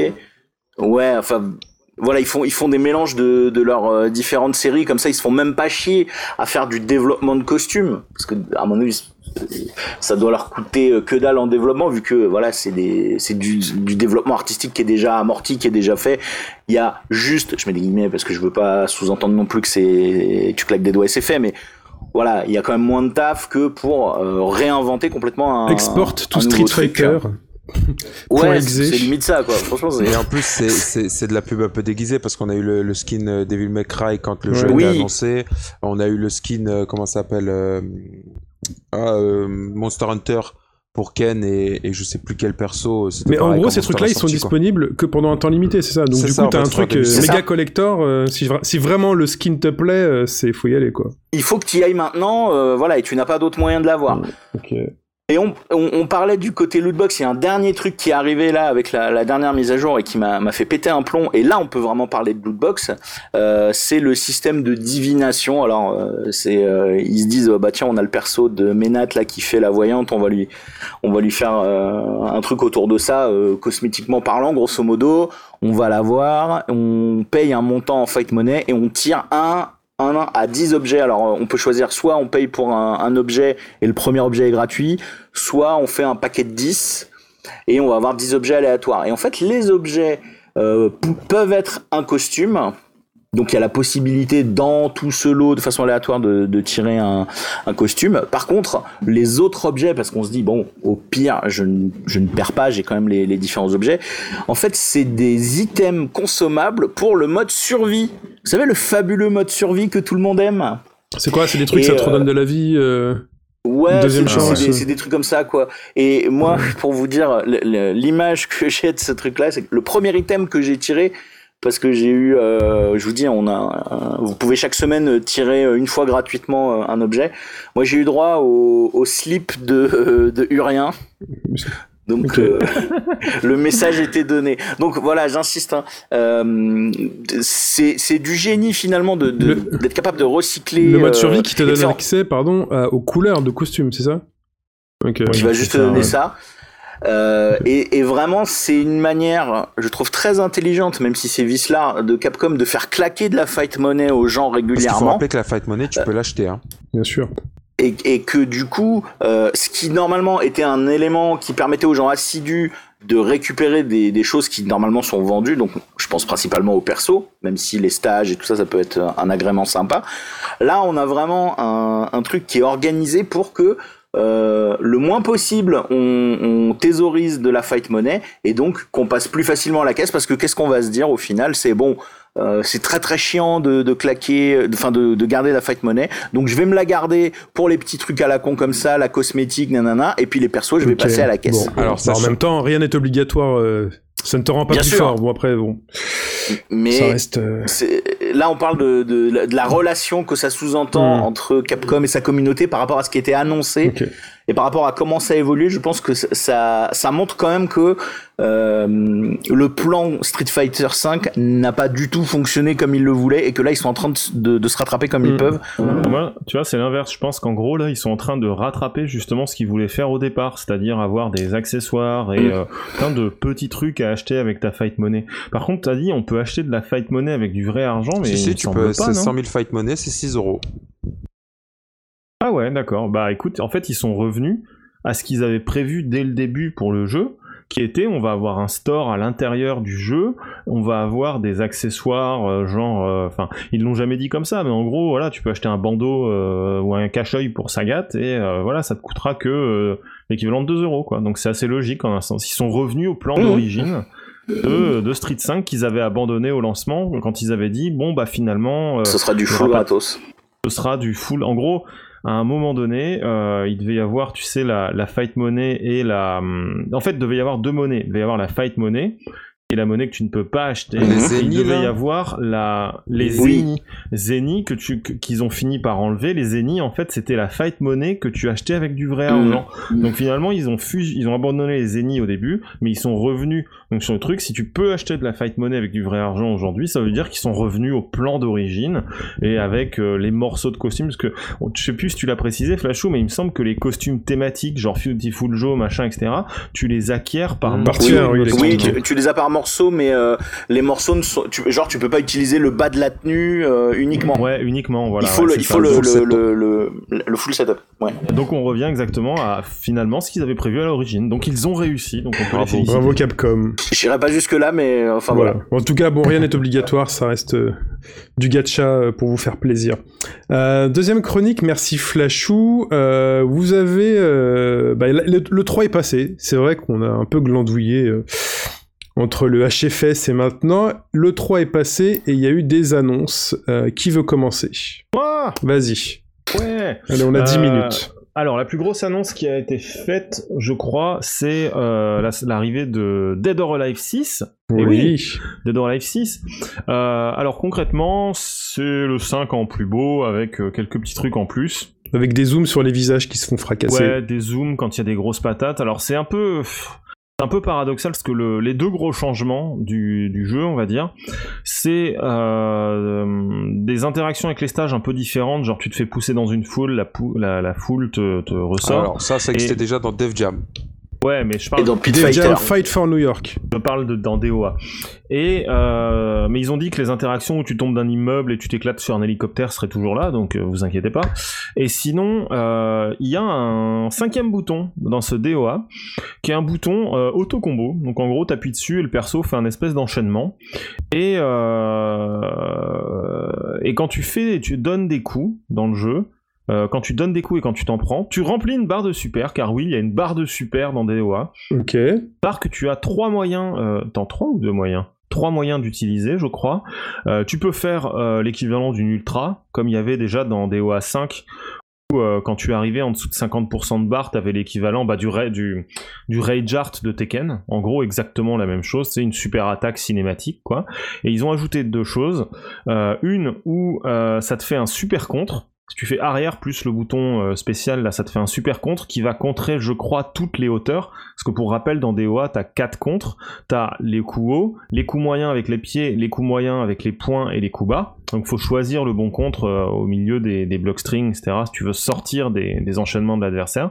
Ouais, enfin voilà, ils font ils font des mélanges de de leurs euh, différentes séries, comme ça ils se font même pas chier à faire du développement de costumes parce que à mon avis ça doit leur coûter que dalle en développement vu que voilà, c'est des c'est du du développement artistique qui est déjà amorti, qui est déjà fait. Il y a juste, je mets des guillemets parce que je veux pas sous-entendre non plus que c'est tu claques des doigts et c'est fait, mais voilà, il y a quand même moins de taf que pour euh, réinventer complètement un export to un Street Fighter. Ouais, c'est limite ça quoi. Franchement, c'est... Et en plus c'est c'est c'est de la pub un peu déguisée parce qu'on a eu le, le skin Devil May Cry quand le Ouais. jeu Oui. était annoncé. On a eu le skin euh, comment ça s'appelle euh, ah, euh, Monster Hunter pour Ken et, et je sais plus quel perso. C'était Mais en pareil gros, quand ces Monster trucs-là, est ils sont sorti, quoi. disponibles que pendant un temps limité, c'est ça. Donc C'est du ça, coup, en t'as fait, un truc c'est euh, ça. méga collector. Euh, si, vra- si vraiment le skin te plaît, euh, c'est faut y aller quoi. Il faut que tu y ailles maintenant, euh, voilà, et tu n'as pas d'autre moyen de l'avoir. Ok. Et on, on, on parlait du côté lootbox, il y a un dernier truc qui est arrivé là avec la, la dernière mise à jour et qui m'a, m'a fait péter un plomb, et là on peut vraiment parler de lootbox, euh, c'est le système de divination. Alors euh, c'est, euh, ils se disent, bah tiens, on a le perso de Ménat là qui fait la voyante, on va lui, on va lui faire euh, un truc autour de ça, euh, cosmétiquement parlant, grosso modo, on va l'avoir, on paye un montant en fight money et on tire un un à dix objets. Alors on peut choisir, soit on paye pour un, un objet et le premier objet est gratuit, soit on fait un paquet de dix et on va avoir dix objets aléatoires. Et en fait, les objets euh, p- peuvent être un costume. Donc il y a la possibilité dans tout ce lot de façon aléatoire de, de tirer un, un costume. Par contre, les autres objets, parce qu'on se dit bon, au pire, je, ne- je ne perds pas, j'ai quand même les, les différents objets. En fait, c'est des items consommables pour le mode survie. Vous savez, le fabuleux mode survie que tout le monde aime. C'est quoi? C'est des trucs, Et, ça te euh, redonne de la vie euh... Ouais, Deuxième c'est, chance. c'est, des, c'est des trucs comme ça, quoi. Et moi, pour vous dire, le- le- l'image que j'ai de ce truc-là, c'est que le premier item que j'ai tiré, parce que j'ai eu, euh, je vous dis, on a, euh, vous pouvez chaque semaine tirer une fois gratuitement euh, un objet. Moi, j'ai eu droit au, au slip de, euh, de Urien. Donc, Ok. euh, le message était donné. Donc voilà, j'insiste. Hein, euh, c'est, c'est du génie finalement de, de, Le- d'être capable de recycler. Le mode euh, survie qui te et de donne faire- accès, pardon, à- aux couleurs de costumes, c'est ça? Ok. qui va juste te c'est ça, donner ouais. ça. Euh, et, et vraiment, c'est une manière, je trouve très intelligente, même si c'est vice-là, de Capcom de faire claquer de la fight money aux gens Parce qu'il faut régulièrement. rappeler que la Fight Money, tu peux l'acheter. Hein. Bien sûr. Et, et que du coup, euh, ce qui normalement était un élément qui permettait aux gens assidus de récupérer des, des choses qui normalement sont vendues, donc je pense principalement aux persos, même si les stages et tout ça, ça peut être un agrément sympa. Là, on a vraiment un, un truc qui est organisé pour que euh, le moins possible on, on thésaurise de la fight money et donc qu'on passe plus facilement à la caisse, parce que qu'est-ce qu'on va se dire au final, c'est bon, euh, c'est très très chiant de, de claquer, enfin de, de, de garder la fight money, donc je vais me la garder pour les petits trucs à la con comme ça, la cosmétique, nanana, et puis les persos, je vais Ok. passer à la caisse. Bon, Alors, alors, ça en change. même temps, rien n'est obligatoire. euh, Ça ne te rend pas Bien plus sûr. fort. Bon, après, bon, Mais ça reste. euh, c'est, là, on parle de, de, de la relation que ça sous-entend Mm. entre Capcom et sa communauté par rapport à ce qui était annoncé. Ok. Et par rapport à comment ça a évolué, je pense que ça, ça, ça montre quand même que euh, le plan Street Fighter cinq n'a pas du tout fonctionné comme ils le voulaient et que là, ils sont en train de, de, de se rattraper comme Mm. ils peuvent. Moi, tu vois, c'est l'inverse. Je pense qu'en gros, là, ils sont en train de rattraper justement ce qu'ils voulaient faire au départ, c'est-à-dire avoir des accessoires et Mm. euh, plein de petits trucs à acheter avec ta fight money. Par contre, t'as dit, on peut acheter de la fight money avec du vrai argent, mais Si, il si, me tu semble peux. pas, C'est non cent mille Fight Money, c'est six euros. Ah ouais, d'accord. Bah écoute, en fait, ils sont revenus à ce qu'ils avaient prévu dès le début pour le jeu, qui était, on va avoir un store à l'intérieur du jeu, on va avoir des accessoires, euh, genre, enfin, euh, ils l'ont jamais dit comme ça, mais en gros, voilà, tu peux acheter un bandeau euh, ou un cache-œil pour Sagat, et euh, voilà, ça te coûtera que euh, l'équivalent de deux euros, quoi. Donc c'est assez logique en un sens. Ils sont revenus au plan Mmh. d'origine de, de Street cinq qu'ils avaient abandonné au lancement, quand ils avaient dit, bon, bah finalement... euh, Ce sera du il y aura full pas- gratos. ce sera du full. En gros, à un moment donné, euh, il devait y avoir, tu sais, la, la fight money et la. hum, En fait, il devait y avoir deux monnaies. Il devait y avoir la fight money et la monnaie que tu ne peux pas acheter. Les Et zénis, il devait là y avoir la les Oui. zénis. Zénis que tu que- qu'ils ont fini par enlever. Les zénis, en fait, c'était la fight money que tu achetais avec du vrai Mhm. argent. Donc finalement, ils ont fus- ils ont abandonné les zénis au début, mais ils sont revenus. Donc sur le truc, si tu peux acheter de la fight money avec du vrai argent aujourd'hui, ça veut dire qu'ils sont revenus au plan d'origine et avec euh, les morceaux de costumes. Parce que bon, je sais plus si tu l'as précisé, Flashou, mais il me semble que les costumes thématiques, genre Beautiful Joe, machin, et cetera, tu les acquiers par Mmh. Par morceaux, tiers, il me oui, semble. Oui, tu, tu les as par morceaux, mais euh, les morceaux ne sont, tu, genre tu peux pas utiliser le bas de la tenue euh, uniquement. Ouais, uniquement, voilà. il faut ouais, le, c'est il ça. faut le, full le, setup. le, le, le full setup. Ouais. Donc on revient exactement à finalement ce qu'ils avaient prévu à l'origine. Donc ils ont réussi, donc on peut les Bravo. féliciter. Bravo Capcom. J'irai pas jusque là, mais euh, enfin voilà. Voilà. En tout cas, bon, rien n'est obligatoire, ça reste euh, du gacha euh, pour vous faire plaisir. Euh, deuxième chronique, merci Flashou. Euh, vous avez... euh, bah, le, le trois est passé, c'est vrai qu'on a un peu glandouillé euh, entre le H F S et maintenant. Le trois est passé et il y a eu des annonces. Euh, qui veut commencer? Ah, Vas-y. ouais. Allez, on a dix Euh, minutes. Alors, la plus grosse annonce qui a été faite, je crois, c'est euh, la- l'arrivée de Dead or Alive six. Oui. eh oui. Dead or Alive six. Euh, alors, concrètement, c'est le cinq en plus beau, avec euh, quelques petits trucs en plus. Avec des zooms sur les visages qui se font fracasser. Ouais, des zooms quand il y a des grosses patates. Alors, c'est un peu... C'est un peu paradoxal parce que le, les deux gros changements du, du jeu, on va dire, c'est euh, des interactions avec les stages un peu différentes. Genre, tu te fais pousser dans une foule, la, pou- la, la foule te, te ressort. Alors, ça, ça existait Et- déjà dans Def Jam. Ouais, mais je parle Et dans Pit Def Jam Fighter. Fight for New York. Je parle de, dans D O A. Et euh, mais ils ont dit que les interactions où tu tombes d'un immeuble et tu t'éclates sur un hélicoptère seraient toujours là, donc euh, vous inquiétez pas. Et sinon, euh, il y a un cinquième bouton dans ce D O A, qui est un bouton euh, auto-combo. Donc en gros, t'appuies dessus et le perso fait un espèce d'enchaînement. Et, euh, et quand tu fais, tu donnes des coups dans le jeu, Euh, quand tu donnes des coups et quand tu t'en prends, tu remplis une barre de super, car oui, il y a une barre de super dans D O A. Ok. Barre que tu as trois moyens, euh, t'en trois ou deux moyens Trois moyens d'utiliser, je crois. Euh, tu peux faire euh, l'équivalent d'une ultra, comme il y avait déjà dans D O A cinq, où euh, quand tu arrivais en dessous de cinquante pour cent de barre, t'avais l'équivalent bah, du, ra- du, du Rage Art de Tekken. En gros, exactement la même chose, c'est une super attaque cinématique, quoi. Et ils ont ajouté deux choses. Euh, une où euh, ça te fait un super contre. Si tu fais arrière plus le bouton euh, spécial, là, ça te fait un super contre qui va contrer, je crois, toutes les hauteurs. Parce que pour rappel, dans D O A, t'as quatre contres. T'as les coups hauts, les coups moyens avec les pieds, les coups moyens avec les poings et les coups bas. Donc faut choisir le bon contre euh, au milieu des, des block strings, et cetera. Si tu veux sortir des, des enchaînements de l'adversaire.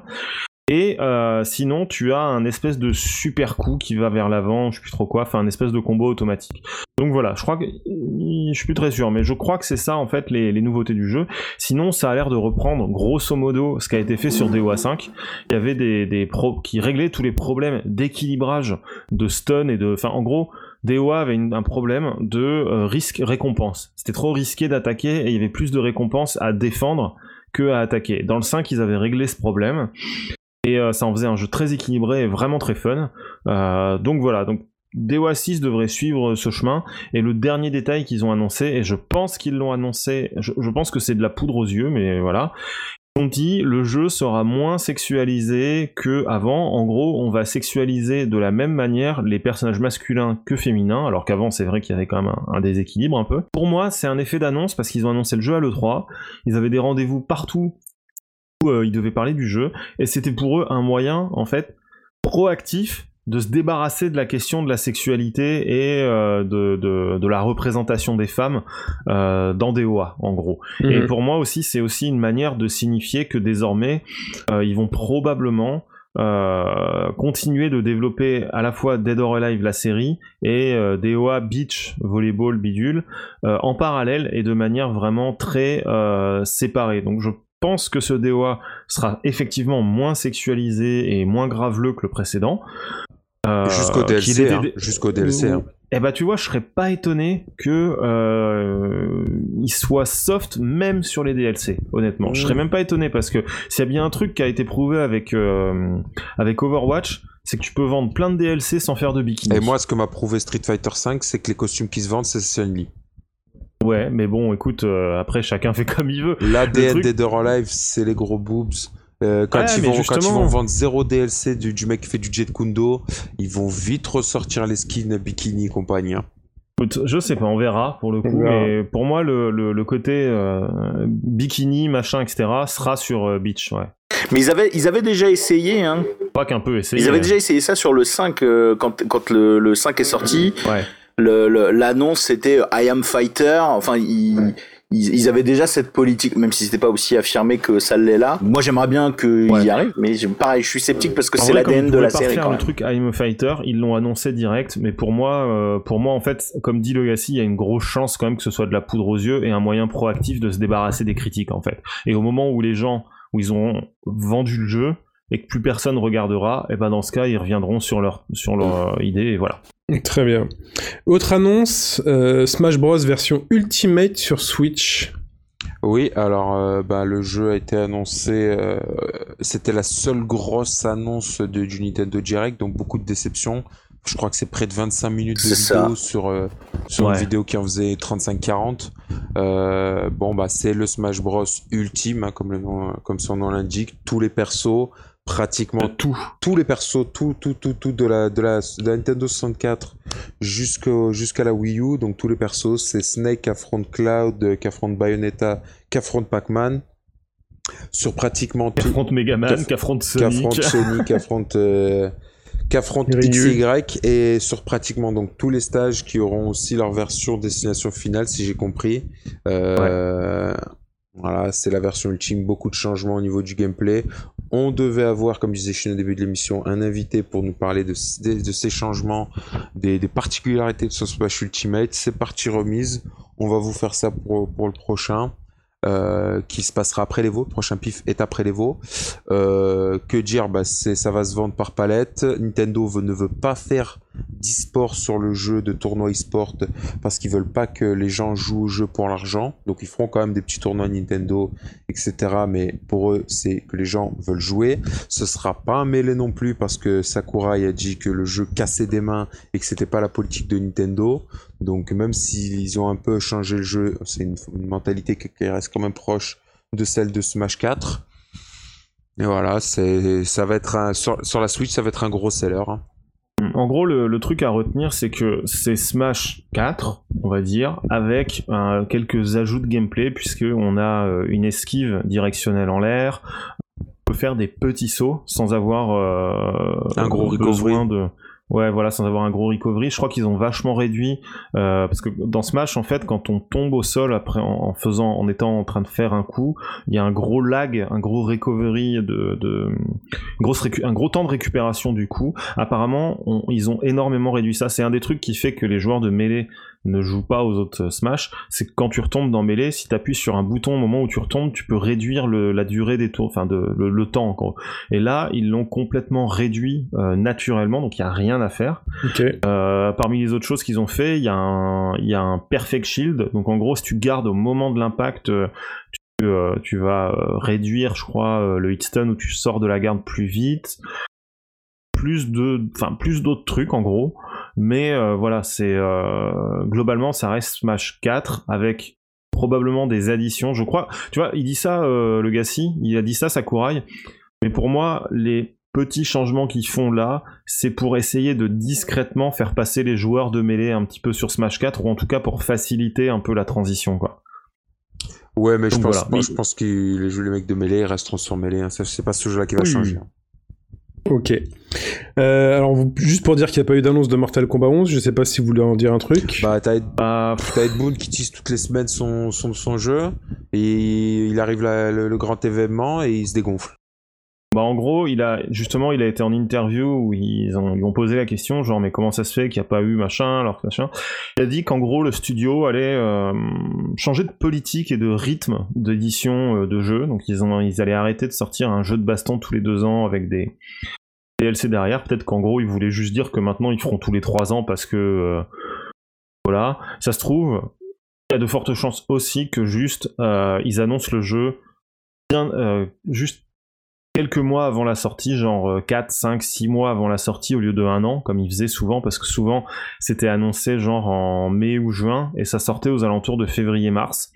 Et euh, sinon, tu as un espèce de super coup qui va vers l'avant, je sais plus trop quoi, enfin un espèce de combo automatique. Donc voilà, je crois que... Je suis plus très sûr, mais je crois que c'est ça en fait les, les nouveautés du jeu. Sinon, ça a l'air de reprendre grosso modo ce qui a été fait sur D O A cinq. Il y avait des, des pros qui réglaient tous les problèmes d'équilibrage, de stun et de... Enfin en gros... D O A avait une, un problème de euh, risque-récompense. C'était trop risqué d'attaquer et il y avait plus de récompenses à défendre que à attaquer. Dans le cinq, ils avaient réglé ce problème. Et euh, ça en faisait un jeu très équilibré et vraiment très fun. Euh, donc voilà, donc D O A six devrait suivre ce chemin. Et le dernier détail qu'ils ont annoncé, et je pense qu'ils l'ont annoncé, je, je pense que c'est de la poudre aux yeux, mais voilà. Ils ont dit le jeu sera moins sexualisé qu'avant. En gros, on va sexualiser de la même manière les personnages masculins que féminins, alors qu'avant c'est vrai qu'il y avait quand même un, un déséquilibre un peu. Pour moi, c'est un effet d'annonce parce qu'ils ont annoncé le jeu à l'E trois. Ils avaient des rendez-vous partout où euh, ils devaient parler du jeu, et c'était pour eux un moyen, en fait, proactif de se débarrasser de la question de la sexualité et euh, de, de, de la représentation des femmes euh, dans D O A, en gros. Mmh. Et pour moi aussi, c'est aussi une manière de signifier que désormais, euh, ils vont probablement euh, continuer de développer à la fois Dead or Alive, la série, et euh, D O A Beach, Volleyball, Bidule, euh, en parallèle et de manière vraiment très euh, séparée. Donc je Je pense que ce D O A sera effectivement moins sexualisé et moins graveleux que le précédent. Euh, jusqu'au D L C, était... hein, jusqu'au D L C. Hein. Eh bah tu vois, je serais pas étonné que euh, il soit soft même sur les D L C, honnêtement. Mmh. Je serais même pas étonné parce que s'il y a bien un truc qui a été prouvé avec euh, avec Overwatch, c'est que tu peux vendre plein de D L C sans faire de bikini. Et moi, ce que m'a prouvé Street Fighter cinq, c'est que les costumes qui se vendent, c'est Sunny. Ouais, mais bon, écoute, euh, après chacun fait comme il veut. L'A D N truc... Dead or Alive, c'est les gros boobs. Euh, quand, ouais, ils vont, justement... quand ils vont vendre zéro D L C du, du mec qui fait du Jet Kundo, ils vont vite ressortir les skins bikini et compagnie. Hein. Écoute, je sais pas, on verra pour le coup, mais pour moi, le, le, le côté euh, bikini, machin, et cetera sera sur euh, Beach, ouais. Mais ils avaient, ils avaient déjà essayé, hein. Pas qu'un peu essayé. Ils avaient déjà essayé ça sur le cinq, euh, quand, quand le, le cinq est sorti. Ouais. Le, le, l'annonce c'était I am fighter, enfin ils, ils, ils avaient déjà cette politique, même si c'était pas aussi affirmé que ça l'est là. Moi j'aimerais bien qu'il ouais. y arrive, mais pareil je suis sceptique parce que en c'est vrai, l'A D N de la série. Quand le même. truc I am a fighter, ils l'ont annoncé direct, mais pour moi, euh, pour moi en fait, comme dit Legacy, il y a une grosse chance quand même que ce soit de la poudre aux yeux et un moyen proactif de se débarrasser des critiques en fait. Et au moment où les gens, où ils ont vendu le jeu et que plus personne regardera, et ben dans ce cas ils reviendront sur leur sur leur euh, idée et voilà. Très bien. Autre annonce, euh, Smash Bros version Ultimate sur Switch. Oui, alors euh, bah, le jeu a été annoncé, euh, c'était la seule grosse annonce de, du Nintendo Direct, donc beaucoup de déceptions. Je crois que c'est près de vingt-cinq minutes de c'est vidéo ça. sur, euh, sur ouais. une vidéo qui en faisait trente-cinq quarante. Euh, bon, bah c'est le Smash Bros Ultime, hein, comme, le nom, comme son nom l'indique, tous les persos. Pratiquement tout, tous les persos, tout, tout, tout, tout de la, de la, de la Nintendo soixante-quatre jusqu'au, jusqu'à la Wii U. Donc tous les persos, c'est Snake qui affronte Cloud, qui affronte Bayonetta, qui affronte Pac-Man. Sur pratiquement tout. Qui affronte Megaman, qui affronte Sonic. Qui affronte Sonic, qui affronte, euh, qui affronte X Y. Et sur pratiquement donc tous les stages qui auront aussi leur version destination finale, si j'ai compris. Euh, ouais. Voilà, c'est la version ultime, beaucoup de changements au niveau du gameplay. On devait avoir, comme je disais chez au début de l'émission, un invité pour nous parler de, de, de ces changements, des, des particularités de ce Smash Ultimate. C'est parti remise, on va vous faire ça pour, pour le prochain. Euh, qui se passera après l'Evo, le prochain pif est après l'Evo. Euh, que dire, bah c'est, ça va se vendre par palette. Nintendo veut, ne veut pas faire d'e-sport sur le jeu de tournoi e-sport parce qu'ils veulent pas que les gens jouent au jeu pour l'argent. Donc ils feront quand même des petits tournois Nintendo, et cetera. Mais pour eux, c'est que les gens veulent jouer. Ce sera pas un mêlée non plus parce que Sakurai a dit que le jeu cassait des mains et que c'était pas la politique de Nintendo. Donc même s'ils ont un peu changé le jeu, c'est une, une mentalité qui reste quand même proche de celle de Smash quatre. Et voilà, c'est, ça va être un, sur, sur la Switch, ça va être un gros seller. Hein. En gros, le, le truc à retenir, c'est que c'est Smash quatre, on va dire, avec euh, quelques ajouts de gameplay, puisqu'on a euh, une esquive directionnelle en l'air, on peut faire des petits sauts sans avoir euh, un gros besoin de... Ouais, voilà, sans avoir un gros recovery. Je crois qu'ils ont vachement réduit, euh, parce que dans Smash, en fait, quand on tombe au sol après en, en faisant, en étant en train de faire un coup, il y a un gros lag, un gros recovery de, de grosse récu- un gros temps de récupération du coup. Apparemment, on, ils ont énormément réduit ça. C'est un des trucs qui fait que les joueurs de Melee ne jouent pas aux autres Smash. C'est que quand tu retombes dans Melee, si tu appuies sur un bouton au moment où tu retombes, tu peux réduire le, la durée des tours, enfin de, le, le temps. En gros. Et là, ils l'ont complètement réduit euh, naturellement, donc il y a rien à faire. Okay. Euh, parmi les autres choses qu'ils ont fait, il y a un, il y a un perfect shield. Donc en gros, si tu gardes au moment de l'impact, tu, euh, tu vas euh, réduire, je crois, euh, le hit stun où tu sors de la garde plus vite. Plus de, enfin plus d'autres trucs en gros. Mais euh, voilà, c'est euh, globalement ça reste Smash quatre avec probablement des additions. Je crois, tu vois, il dit ça, euh, le Gassi, il a dit ça Sakurai. Mais pour moi, les petits changements qu'ils font là, c'est pour essayer de discrètement faire passer les joueurs de Melee un petit peu sur Smash quatre, ou en tout cas pour faciliter un peu la transition, quoi. Ouais, mais je Donc pense, voilà. je pense que les jeux, les mecs de Melee resteront sur Melee. Hein. Ça, c'est pas ce jeu-là qui va Oui. changer. Ok. Euh, alors, vous, juste pour dire qu'il n'y a pas eu d'annonce de Mortal Kombat onze, je sais pas si vous voulez en dire un truc. Bah, t'as Ed, Bah, t'as Ed Boon qui tease toutes les semaines son, son, son jeu, et il arrive là, le, le grand événement et il se dégonfle. Bah en gros, il a justement, il a été en interview où ils ont, ils ont posé la question, genre mais comment ça se fait qu'il n'y a pas eu machin, alors machin. Il a dit qu'en gros le studio allait euh, changer de politique et de rythme d'édition euh, de jeu, donc ils ont, ils allaient arrêter de sortir un jeu de baston tous les deux ans avec des D L C derrière. Peut-être qu'en gros ils voulaient juste dire que maintenant ils feront tous les trois ans parce que euh, voilà, ça se trouve. Il y a de fortes chances aussi que juste euh, ils annoncent le jeu bien, euh, juste quelques mois avant la sortie, genre quatre, cinq, six mois avant la sortie au lieu de un an, comme ils faisaient souvent, parce que souvent c'était annoncé genre en mai ou juin, et ça sortait aux alentours de février-mars.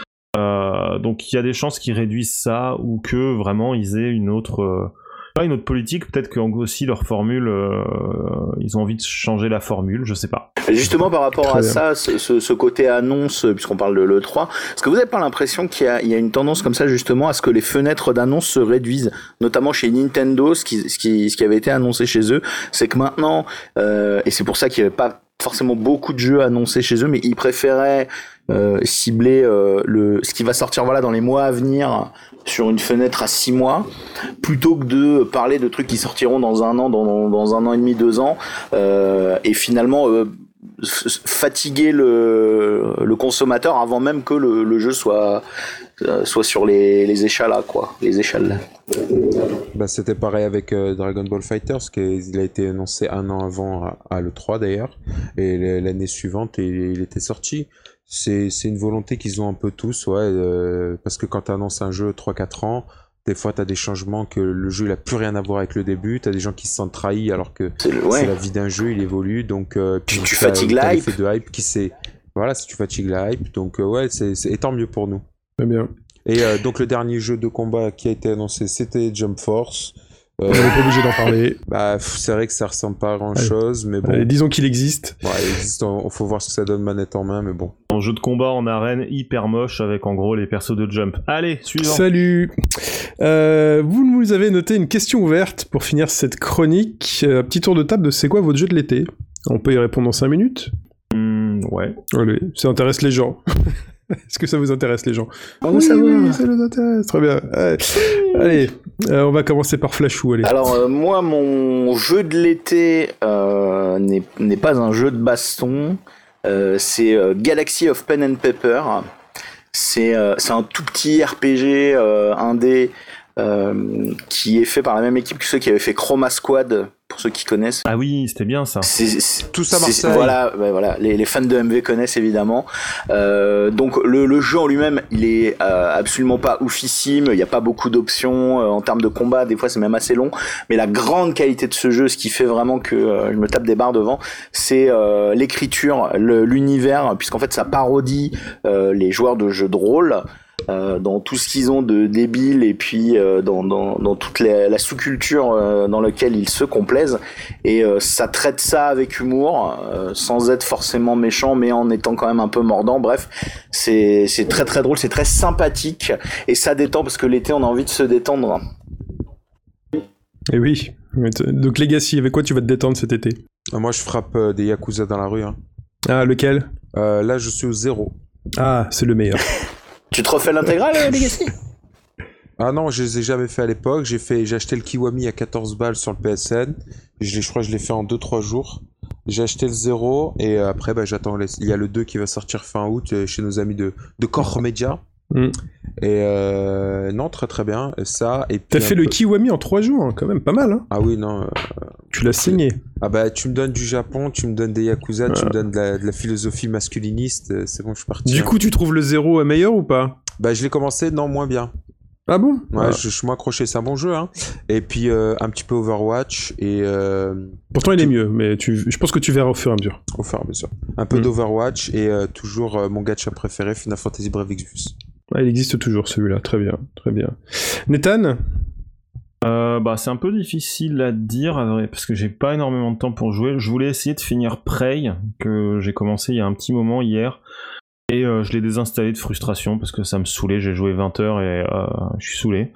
Euh, donc il y a des chances qu'ils réduisent ça, ou que vraiment ils aient une autre... Euh, pas une autre politique, peut-être qu'en aussi leur formule, euh, ils ont envie de changer la formule, je sais pas. Justement par rapport Très à bien. ça, ce, ce, ce côté annonce, puisqu'on parle de l'E trois, est-ce que vous n'avez pas l'impression qu'il y a, il y a une tendance comme ça justement à ce que les fenêtres d'annonce se réduisent, notamment chez Nintendo, ce qui, ce qui, ce qui avait été annoncé chez eux, c'est que maintenant, euh, et c'est pour ça qu'il n'y avait pas forcément beaucoup de jeux annoncés chez eux, mais ils préféraient euh, cibler euh, le, ce qui va sortir voilà dans les mois à venir sur une fenêtre à six mois, plutôt que de parler de trucs qui sortiront dans un an, dans, dans un an et demi, deux ans, euh, et finalement euh, fatiguer le, le consommateur avant même que le, le jeu soit, euh, soit sur les, les échalas, quoi, les échelles. Bah, c'était pareil avec euh, Dragon Ball Fighters, qu'il a été annoncé un an avant à, à l'E trois d'ailleurs, et l'année suivante il, il était sorti. C'est, c'est une volonté qu'ils ont un peu tous, ouais, euh, parce que quand tu annonces un jeu trois quatre ans, des fois tu as des changements que le jeu il a plus rien à voir avec le début, tu as des gens qui se sentent trahis alors que c'est, ouais. c'est la vie d'un jeu, il évolue, donc euh, tu, tu fatigues la hype. de hype qui c'est voilà, si tu fatigues la hype, donc euh, ouais, c'est, c'est et tant mieux pour nous. Très bien. Et euh, donc le dernier jeu de combat qui a été annoncé, c'était Jump Force. Euh, on n'est pas obligé d'en parler. Bah, c'est vrai que ça ressemble pas à grand chose, mais bon. Allez, disons qu'il existe. Ouais, il existe, il faut voir ce que ça donne manette en main, mais bon. Un jeu de combat en arène hyper moche avec en gros les persos de Jump. Allez, suivant. Salut. Euh, vous nous avez noté une question ouverte pour finir cette chronique. Un petit tour de table de c'est quoi votre jeu de l'été. On peut y répondre en cinq minutes. Mmh, ouais. Allez, ça intéresse les gens. Est-ce que ça vous intéresse, les gens? Oh, oui, ça va. oui, ça nous intéresse. Très bien. Allez, allez euh, on va commencer par Flashou. Allez. Alors, euh, moi, mon jeu de l'été euh, n'est, n'est pas un jeu de baston. Euh, c'est euh, Galaxy of Pen and Paper. C'est, euh, c'est un tout petit R P G euh, indé euh, qui est fait par la même équipe que ceux qui avaient fait Chroma Squad, pour ceux qui connaissent. Ah oui, c'était bien ça. C'est, c'est, Tout ça, Marseille. c'est, voilà, bah, voilà, les, les fans de M V connaissent évidemment. Euh, donc le, le jeu en lui-même, il est euh, absolument pas oufissime. Il n'y a pas beaucoup d'options euh, en termes de combat. Des fois, c'est même assez long. Mais la grande qualité de ce jeu, ce qui fait vraiment que euh, je me tape des barres devant, c'est euh, l'écriture, le, l'univers, puisqu'en fait, ça parodie euh, les joueurs de jeux de rôle. Euh, dans tout ce qu'ils ont de débile et puis euh, dans, dans, dans toute la, la sous-culture euh, dans laquelle ils se complaisent, et euh, ça traite ça avec humour, euh, sans être forcément méchant mais en étant quand même un peu mordant. Bref, c'est, c'est très très drôle, c'est très sympathique et ça détend parce que l'été on a envie de se détendre. Et oui, donc Legacy, avec quoi tu vas te détendre cet été? Ah, moi, je frappe euh, des Yakuza dans la rue. Hein. Ah, lequel? Euh, là, je suis au zéro. Ah, c'est le meilleur. Tu te refais l'intégrale, Legacy? Ah non, je les ai jamais fait à l'époque. J'ai fait, j'ai acheté le Kiwami à quatorze balles sur le P S N. Je, l'ai, je crois que je l'ai fait en deux trois jours. J'ai acheté le zéro et après, bah, j'attends. Les... Il y a le deux qui va sortir fin août euh, chez nos amis de, de Core Media. Mm. Et euh, non, très très bien. Ça. Et puis t'as fait peu... le Kiwami en trois jours, hein, quand même, pas mal. Hein. Ah oui, non. Euh... Tu l'as saigné. Ah bah, tu me donnes du Japon, tu me donnes des Yakuza, voilà. Tu me donnes de la, de la philosophie masculiniste. C'est bon, je suis parti. Du hein. coup, tu trouves le zéro meilleur ou pas? Bah, je l'ai commencé, non, moins bien. Ah bon? Ouais, ah. je, je suis moins accroché, c'est un bon jeu, hein. Et puis, euh, un petit peu Overwatch, et... Euh, Pourtant, il est mieux, mais tu, je pense que tu verras au fur et à mesure. Au fur et à mesure. Un peu mm. d'Overwatch, et euh, toujours euh, mon gacha préféré, Final Fantasy Brave Exvius. Ah, il existe toujours, celui-là. Très bien, très bien. Nathan? Euh, bah, c'est un peu difficile à dire, parce que j'ai pas énormément de temps pour jouer. Je voulais essayer de finir Prey, que j'ai commencé il y a un petit moment hier. Et euh, je l'ai désinstallé de frustration parce que ça me saoulait, j'ai joué vingt heures et euh, je suis saoulé.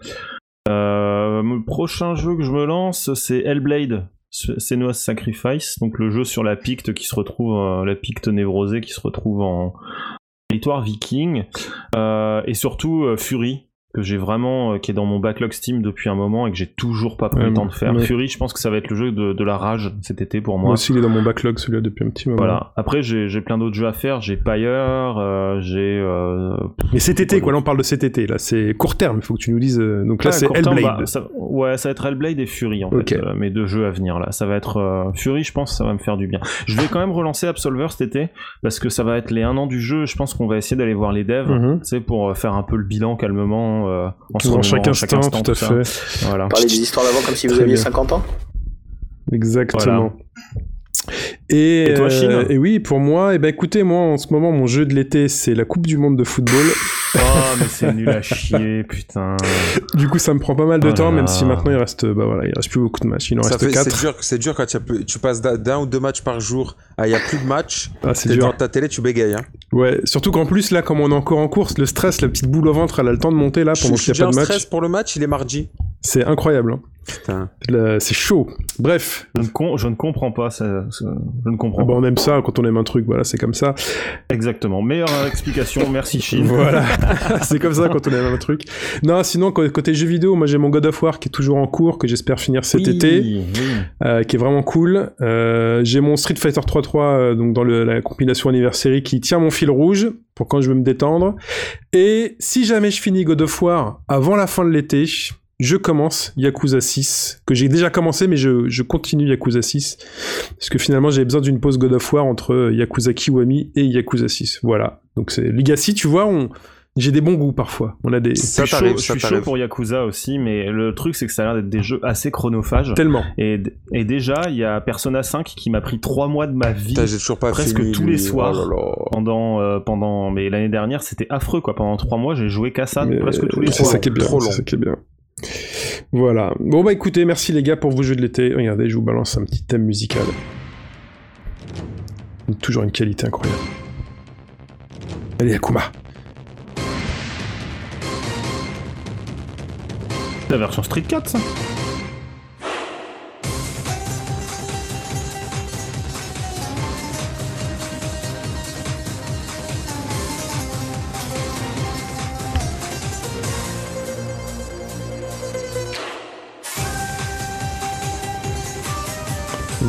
Euh, le prochain jeu que je me lance, c'est Hellblade, Senua's Sacrifice, donc le jeu sur la Picte qui se retrouve, euh, la Picte névrosée qui se retrouve en territoire viking, euh, et surtout euh, Fury, que j'ai vraiment, euh, qui est dans mon backlog Steam depuis un moment et que j'ai toujours pas pris euh, le temps de faire. Mais... Fury, je pense que ça va être le jeu de, de la rage cet été pour moi. Moi aussi, il est dans mon backlog celui-là depuis un petit moment. Voilà. Après, j'ai, j'ai plein d'autres jeux à faire. J'ai Pyre, euh, j'ai. Euh... Mais cet été, quoi. Là, on parle de cet été. Là, c'est court terme. Il faut que tu nous dises. Euh... Donc là, ah, c'est Hellblade. Terme, bah, ça... Ouais, ça va être Hellblade et Fury en okay. fait. Euh, mes deux jeux à venir là. Ça va être euh... Fury. Je pense que ça va me faire du bien. Je vais quand même relancer Absolver cet été parce que ça va être les un an du jeu. Je pense qu'on va essayer d'aller voir les devs, mm-hmm. tu sais, pour faire un peu le bilan calmement. Euh, en Dans chaque instant, chaque instant, tout à fait. Ça. Voilà. Parler des histoires d'avant comme si vous Très aviez bien. cinquante ans. Exactement. Voilà. Et, et toi, Chine euh, Et oui, pour moi, eh ben, écoutez, moi, en ce moment, mon jeu de l'été, c'est la Coupe du Monde de football. Oh, mais c'est nul à chier, putain. Du coup, ça me prend pas mal de oh temps, là. même si maintenant il reste, bah voilà, il reste plus beaucoup de matchs. Il en ça reste fait, quatre. C'est dur, c'est dur quand tu, plus, tu passes d'un ou deux matchs par jour. Il n'y a plus de matchs. Ah, c'est t'es dur. Dans ta télé, tu bégayes. Hein. Ouais, surtout qu'en plus, là, comme on est encore en course, le stress, la petite boule au ventre, elle a le temps de monter là pendant je, qu'il n'y a pas de match. Le stress pour le match, il est mardi. C'est incroyable. Hein. Putain. Là, c'est chaud. Bref. Je ne, com- je ne comprends pas. Ça, ça, je ne comprends ah bah, pas. On aime ça quand on aime un truc. Voilà, c'est comme ça. Exactement. Meilleure explication. Merci Chine. Voilà. C'est comme ça quand on aime un truc. Non, sinon côté jeux vidéo, moi j'ai mon God of War qui est toujours en cours, que j'espère finir cet oui, été, oui. Euh, qui est vraiment cool. Euh, j'ai mon Street Fighter trois trois, euh, donc dans le, la compilation anniversary, qui tient mon fil rouge pour quand je veux me détendre. Et si jamais je finis God of War avant la fin de l'été, je commence Yakuza six, que j'ai déjà commencé, mais je, je continue Yakuza six, parce que finalement, j'avais besoin d'une pause God of War entre Yakuza Kiwami et Yakuza six. Voilà. Donc, c'est Legacy, tu vois, on... j'ai des bons goûts parfois. On a des... Ça je suis chaud, je suis chaud pour Yakuza aussi, mais le truc, c'est que ça a l'air d'être des jeux assez chronophages. Tellement. Et, et déjà, il y a Persona cinq qui m'a pris trois mois de ma vie, Putain, j'ai toujours pas presque fini, tous les lui. soirs, oh là là. pendant, euh, pendant... Mais l'année dernière, c'était affreux, quoi. Pendant trois mois, j'ai joué qu'à ça, mais presque tous les c'est soirs. Ça qui est bien, trop c'est long. ça qui est bien. Voilà. Bon bah écoutez, merci les gars pour vos jeux de l'été. Regardez, je vous balance un petit thème musical. Toujours une qualité incroyable. Allez, Akuma. La version Street quatre, ça.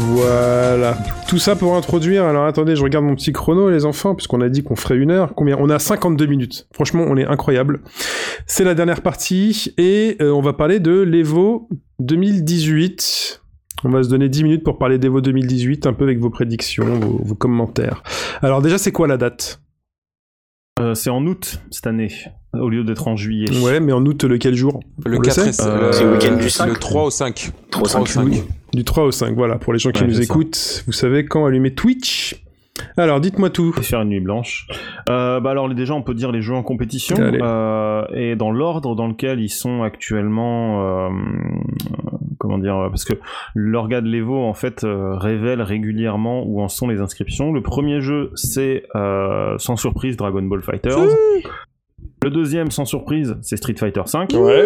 Voilà. Tout ça pour introduire. Alors attendez, je regarde mon petit chrono, les enfants, puisqu'on a dit qu'on ferait une heure. Combien ? On a cinquante-deux minutes. Franchement, on est incroyable. C'est la dernière partie et euh, on va parler de l'Evo deux mille dix-huit. On va se donner dix minutes pour parler d'Evo deux mille dix-huit, un peu avec vos prédictions, vos, vos commentaires. Alors déjà, c'est quoi la date ? euh, C'est en août cette année, au lieu d'être en juillet. Ouais, mais en août, lequel jour ? Le On quatre, le sait c'est euh, le week-end du cinq. Le trois au cinq. trois au cinq. Oui. Du trois au cinq, voilà, pour les gens qui Ouais, nous c'est ça. écoutent, vous savez quand allumer Twitch. Alors, dites-moi tout. Et faire une nuit blanche. Euh, bah alors déjà, on peut dire les jeux en compétition euh, et dans l'ordre dans lequel ils sont actuellement. Euh, comment dire ? Parce que l'organe de l'Evo en fait euh, révèle régulièrement où en sont les inscriptions. Le premier jeu, c'est euh, sans surprise Dragon Ball FighterZ. Mmh. Le deuxième, sans surprise, c'est Street Fighter cinq. Ouais.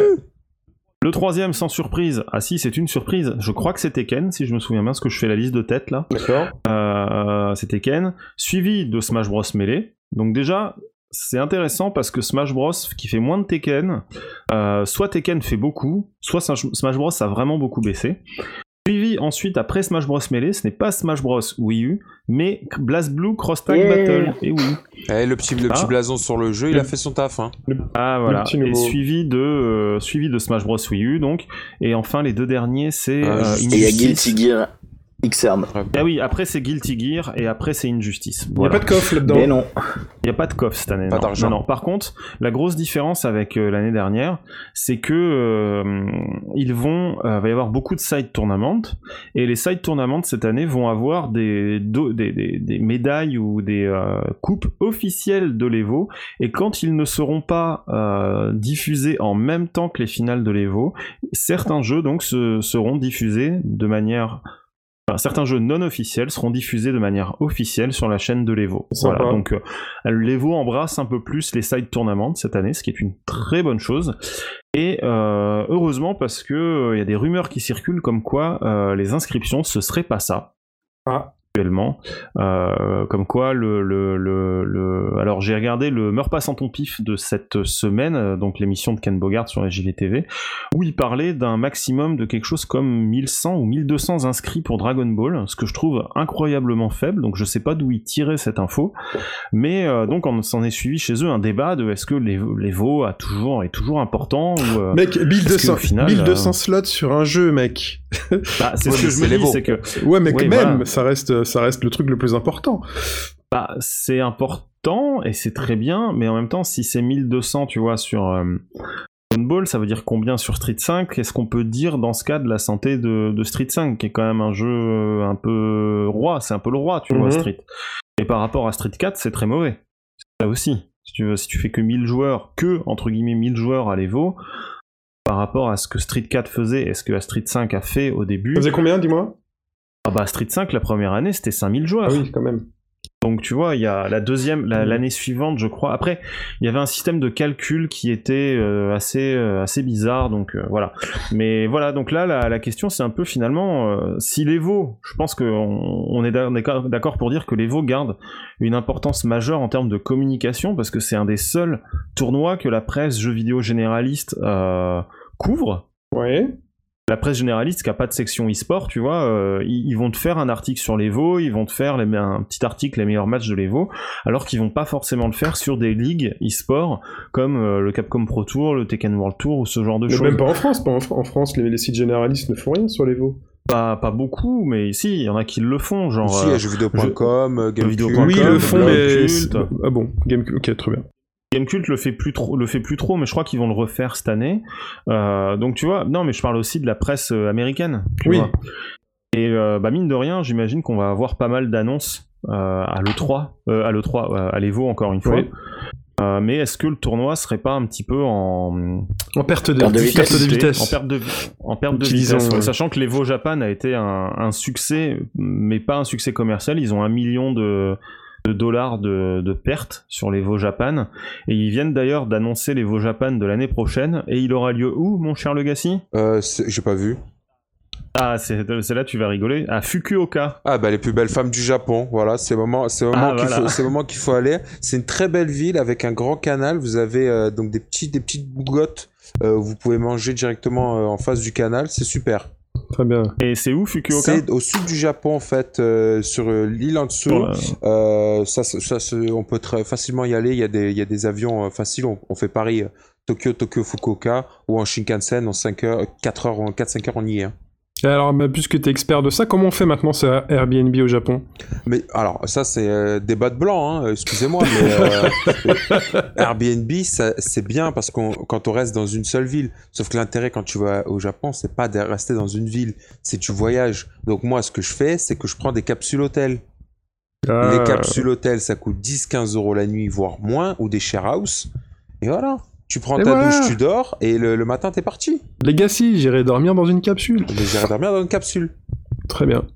Le troisième, sans surprise, ah si, c'est une surprise, je crois que c'est Tekken, si je me souviens bien, parce que je fais la liste de tête là. D'accord. Euh, c'est Tekken, suivi de Smash Bros Melee. Donc déjà, c'est intéressant parce que Smash Bros, qui fait moins de Tekken, euh, soit Tekken fait beaucoup, soit Smash Bros a vraiment beaucoup baissé. Suivi ensuite, après Smash Bros Melee, ce n'est pas Smash Bros Wii U, mais BlazBlue Cross Tag yeah. Battle. Et oui. Eh, le petit, le petit ah. blason sur le jeu, il a fait son taf. Hein. Ah voilà. Et suivi de, euh, suivi de Smash Bros Wii U, donc. Et enfin, les deux derniers, c'est. Euh, euh, et il y a Guilty Gear X R. Ah oui, après c'est Guilty Gear et après c'est Injustice. Il voilà. n'y a pas de coffre là-dedans. Mais non. Il n'y a pas de coffre cette année. Pas non. d'argent. Non, non. Par contre, la grosse différence avec euh, l'année dernière, c'est que euh, ils vont, euh, va y avoir beaucoup de side tournaments et les side tournaments cette année vont avoir des do, des, des, des médailles ou des euh, coupes officielles de l'Evo et quand ils ne seront pas euh, diffusés en même temps que les finales de l'Evo, certains jeux donc se, seront diffusés de manière Enfin, certains jeux non officiels seront diffusés de manière officielle sur la chaîne de l'Evo. Voilà, donc euh, l'Evo embrasse un peu plus les side tournaments cette année, ce qui est une très bonne chose. Et euh, heureusement parce que il euh, y a des rumeurs qui circulent comme quoi euh, les inscriptions ce serait pas ça. Ah. Actuellement, euh, comme quoi le, le, le, le... alors j'ai regardé le Meurs pas sans ton pif de cette semaine, donc l'émission de Ken Bogart sur la J V T V, où il parlait d'un maximum de quelque chose comme mille cent ou mille deux cents inscrits pour Dragon Ball, ce que je trouve incroyablement faible, donc je sais pas d'où il tirait cette info, mais euh, donc on s'en est suivi chez eux un débat de est-ce que l'Evo a toujours, est toujours important ou, euh, mec, mille deux cents, final, mille deux cents euh... slots sur un jeu, mec. Bah, c'est ouais, ce que je me dis, c'est que... Ouais, mec, oui, même, voilà. ça reste, ça reste le truc le plus important. Bah, c'est important, et c'est très bien, mais en même temps, si c'est mille deux cents, tu vois, sur euh, Dragon Ball, ça veut dire combien sur Street cinq ? Qu'est-ce qu'on peut dire dans ce cas de la santé de, de Street cinq, qui est quand même un jeu un peu roi, c'est un peu le roi, tu mm-hmm. vois, Street. Et par rapport à Street quatre, c'est très mauvais. Ça aussi, si tu veux, si tu fais que mille joueurs, que, entre guillemets, mille joueurs à l'Evo, par rapport à ce que Street quatre faisait et ce que la Street cinq a fait au début... Ça faisait combien, dis-moi ? Ah bah Street cinq, la première année, c'était cinq mille joueurs. Ah oui, quand même. Donc tu vois, il y a la deuxième, la, l'année suivante, je crois. Après, il y avait un système de calcul qui était euh, assez, euh, assez bizarre, donc euh, voilà. Mais voilà, donc là, la, la question, c'est un peu finalement, euh, si l'Evo, je pense qu'on on est d'accord pour dire que l'Evo garde une importance majeure en termes de communication, parce que c'est un des seuls tournois que la presse jeux vidéo généraliste euh, couvre. Ouais. La presse généraliste qui n'a pas de section e-sport, tu vois, euh, ils, ils vont te faire un article sur l'Evo, ils vont te faire les, un petit article les meilleurs matchs de l'Evo, alors qu'ils vont pas forcément le faire sur des ligues e-sport comme euh, le Capcom Pro Tour, le Tekken World Tour ou ce genre de mais choses. Même pas en France, pas en, en France, les, les sites généralistes ne font rien sur l'Evo. Pas, pas beaucoup, mais si, il y en a qui le font, genre... Si, il y a jeuxvideo point com, Gamecult... Oui, ils le font, mais... Ah bon, Gamecult, ok, très bien. Gamecult le fait plus trop, le fait plus trop, mais je crois qu'ils vont le refaire cette année. Euh, donc tu vois, non, mais je parle aussi de la presse américaine. Oui. Vois. Et euh, bah mine de rien, j'imagine qu'on va avoir pas mal d'annonces euh, à l'E trois, euh, à l'E trois, euh, à l'Evo encore une fois. Oui. Euh, mais est-ce que le tournoi serait pas un petit peu en en perte de, perte de vitesse, vitesse, de vitesse. en perte de en perte de vitesse, ouais. Sachant que l'Evo Japan a été un, un succès, mais pas un succès commercial. Ils ont un million de de dollars de, de pertes sur l'Evo Japan, et ils viennent d'ailleurs d'annoncer l'Evo Japan de l'année prochaine, et il aura lieu où, mon cher Legacy ? Euh, j'ai pas vu. Ah, c'est, c'est là tu vas rigoler, à Fukuoka. Ah bah les plus belles femmes du Japon, voilà, c'est le moment, c'est le moment, ah, qu'il, voilà. faut, c'est le moment qu'il faut aller. C'est une très belle ville avec un grand canal, vous avez euh, donc des, petits, des petites bougottes, euh, vous pouvez manger directement euh, en face du canal, c'est super. Très bien. Et c'est où Fukuoka? C'est au sud du Japon en fait, euh, sur euh, l'île en dessous. Sur la- Euh, ça, ça, ça se- on peut très facilement y aller. Il y a des, il y a des avions euh, faciles. On, on fait Paris, euh, Tokyo, Tokyo, Fukuoka, ou en Shinkansen en cinq heures, quatre heures, en quatre cinq heures on y est. Hein. Et alors, bah, puisque tu es expert de ça, comment on fait maintenant ce Airbnb au Japon? Mais alors, ça c'est euh, débat de blanc, hein, excusez-moi, mais euh, Airbnb, ça, c'est bien parce qu'on quand on reste dans une seule ville. Sauf que l'intérêt quand tu vas au Japon, c'est pas de rester dans une ville, c'est tu voyages. Donc moi, ce que je fais, c'est que je prends des capsules hôtels. Ah, Les capsules hôtels, ça coûte dix à quinze euros la nuit, voire moins, ou des share house. Et voilà. Tu prends Et ta voilà. douche, tu dors, et le, le matin, t'es parti. Legacy, j'irai dormir dans une capsule. Mais j'irai dormir dans une capsule. Très bien.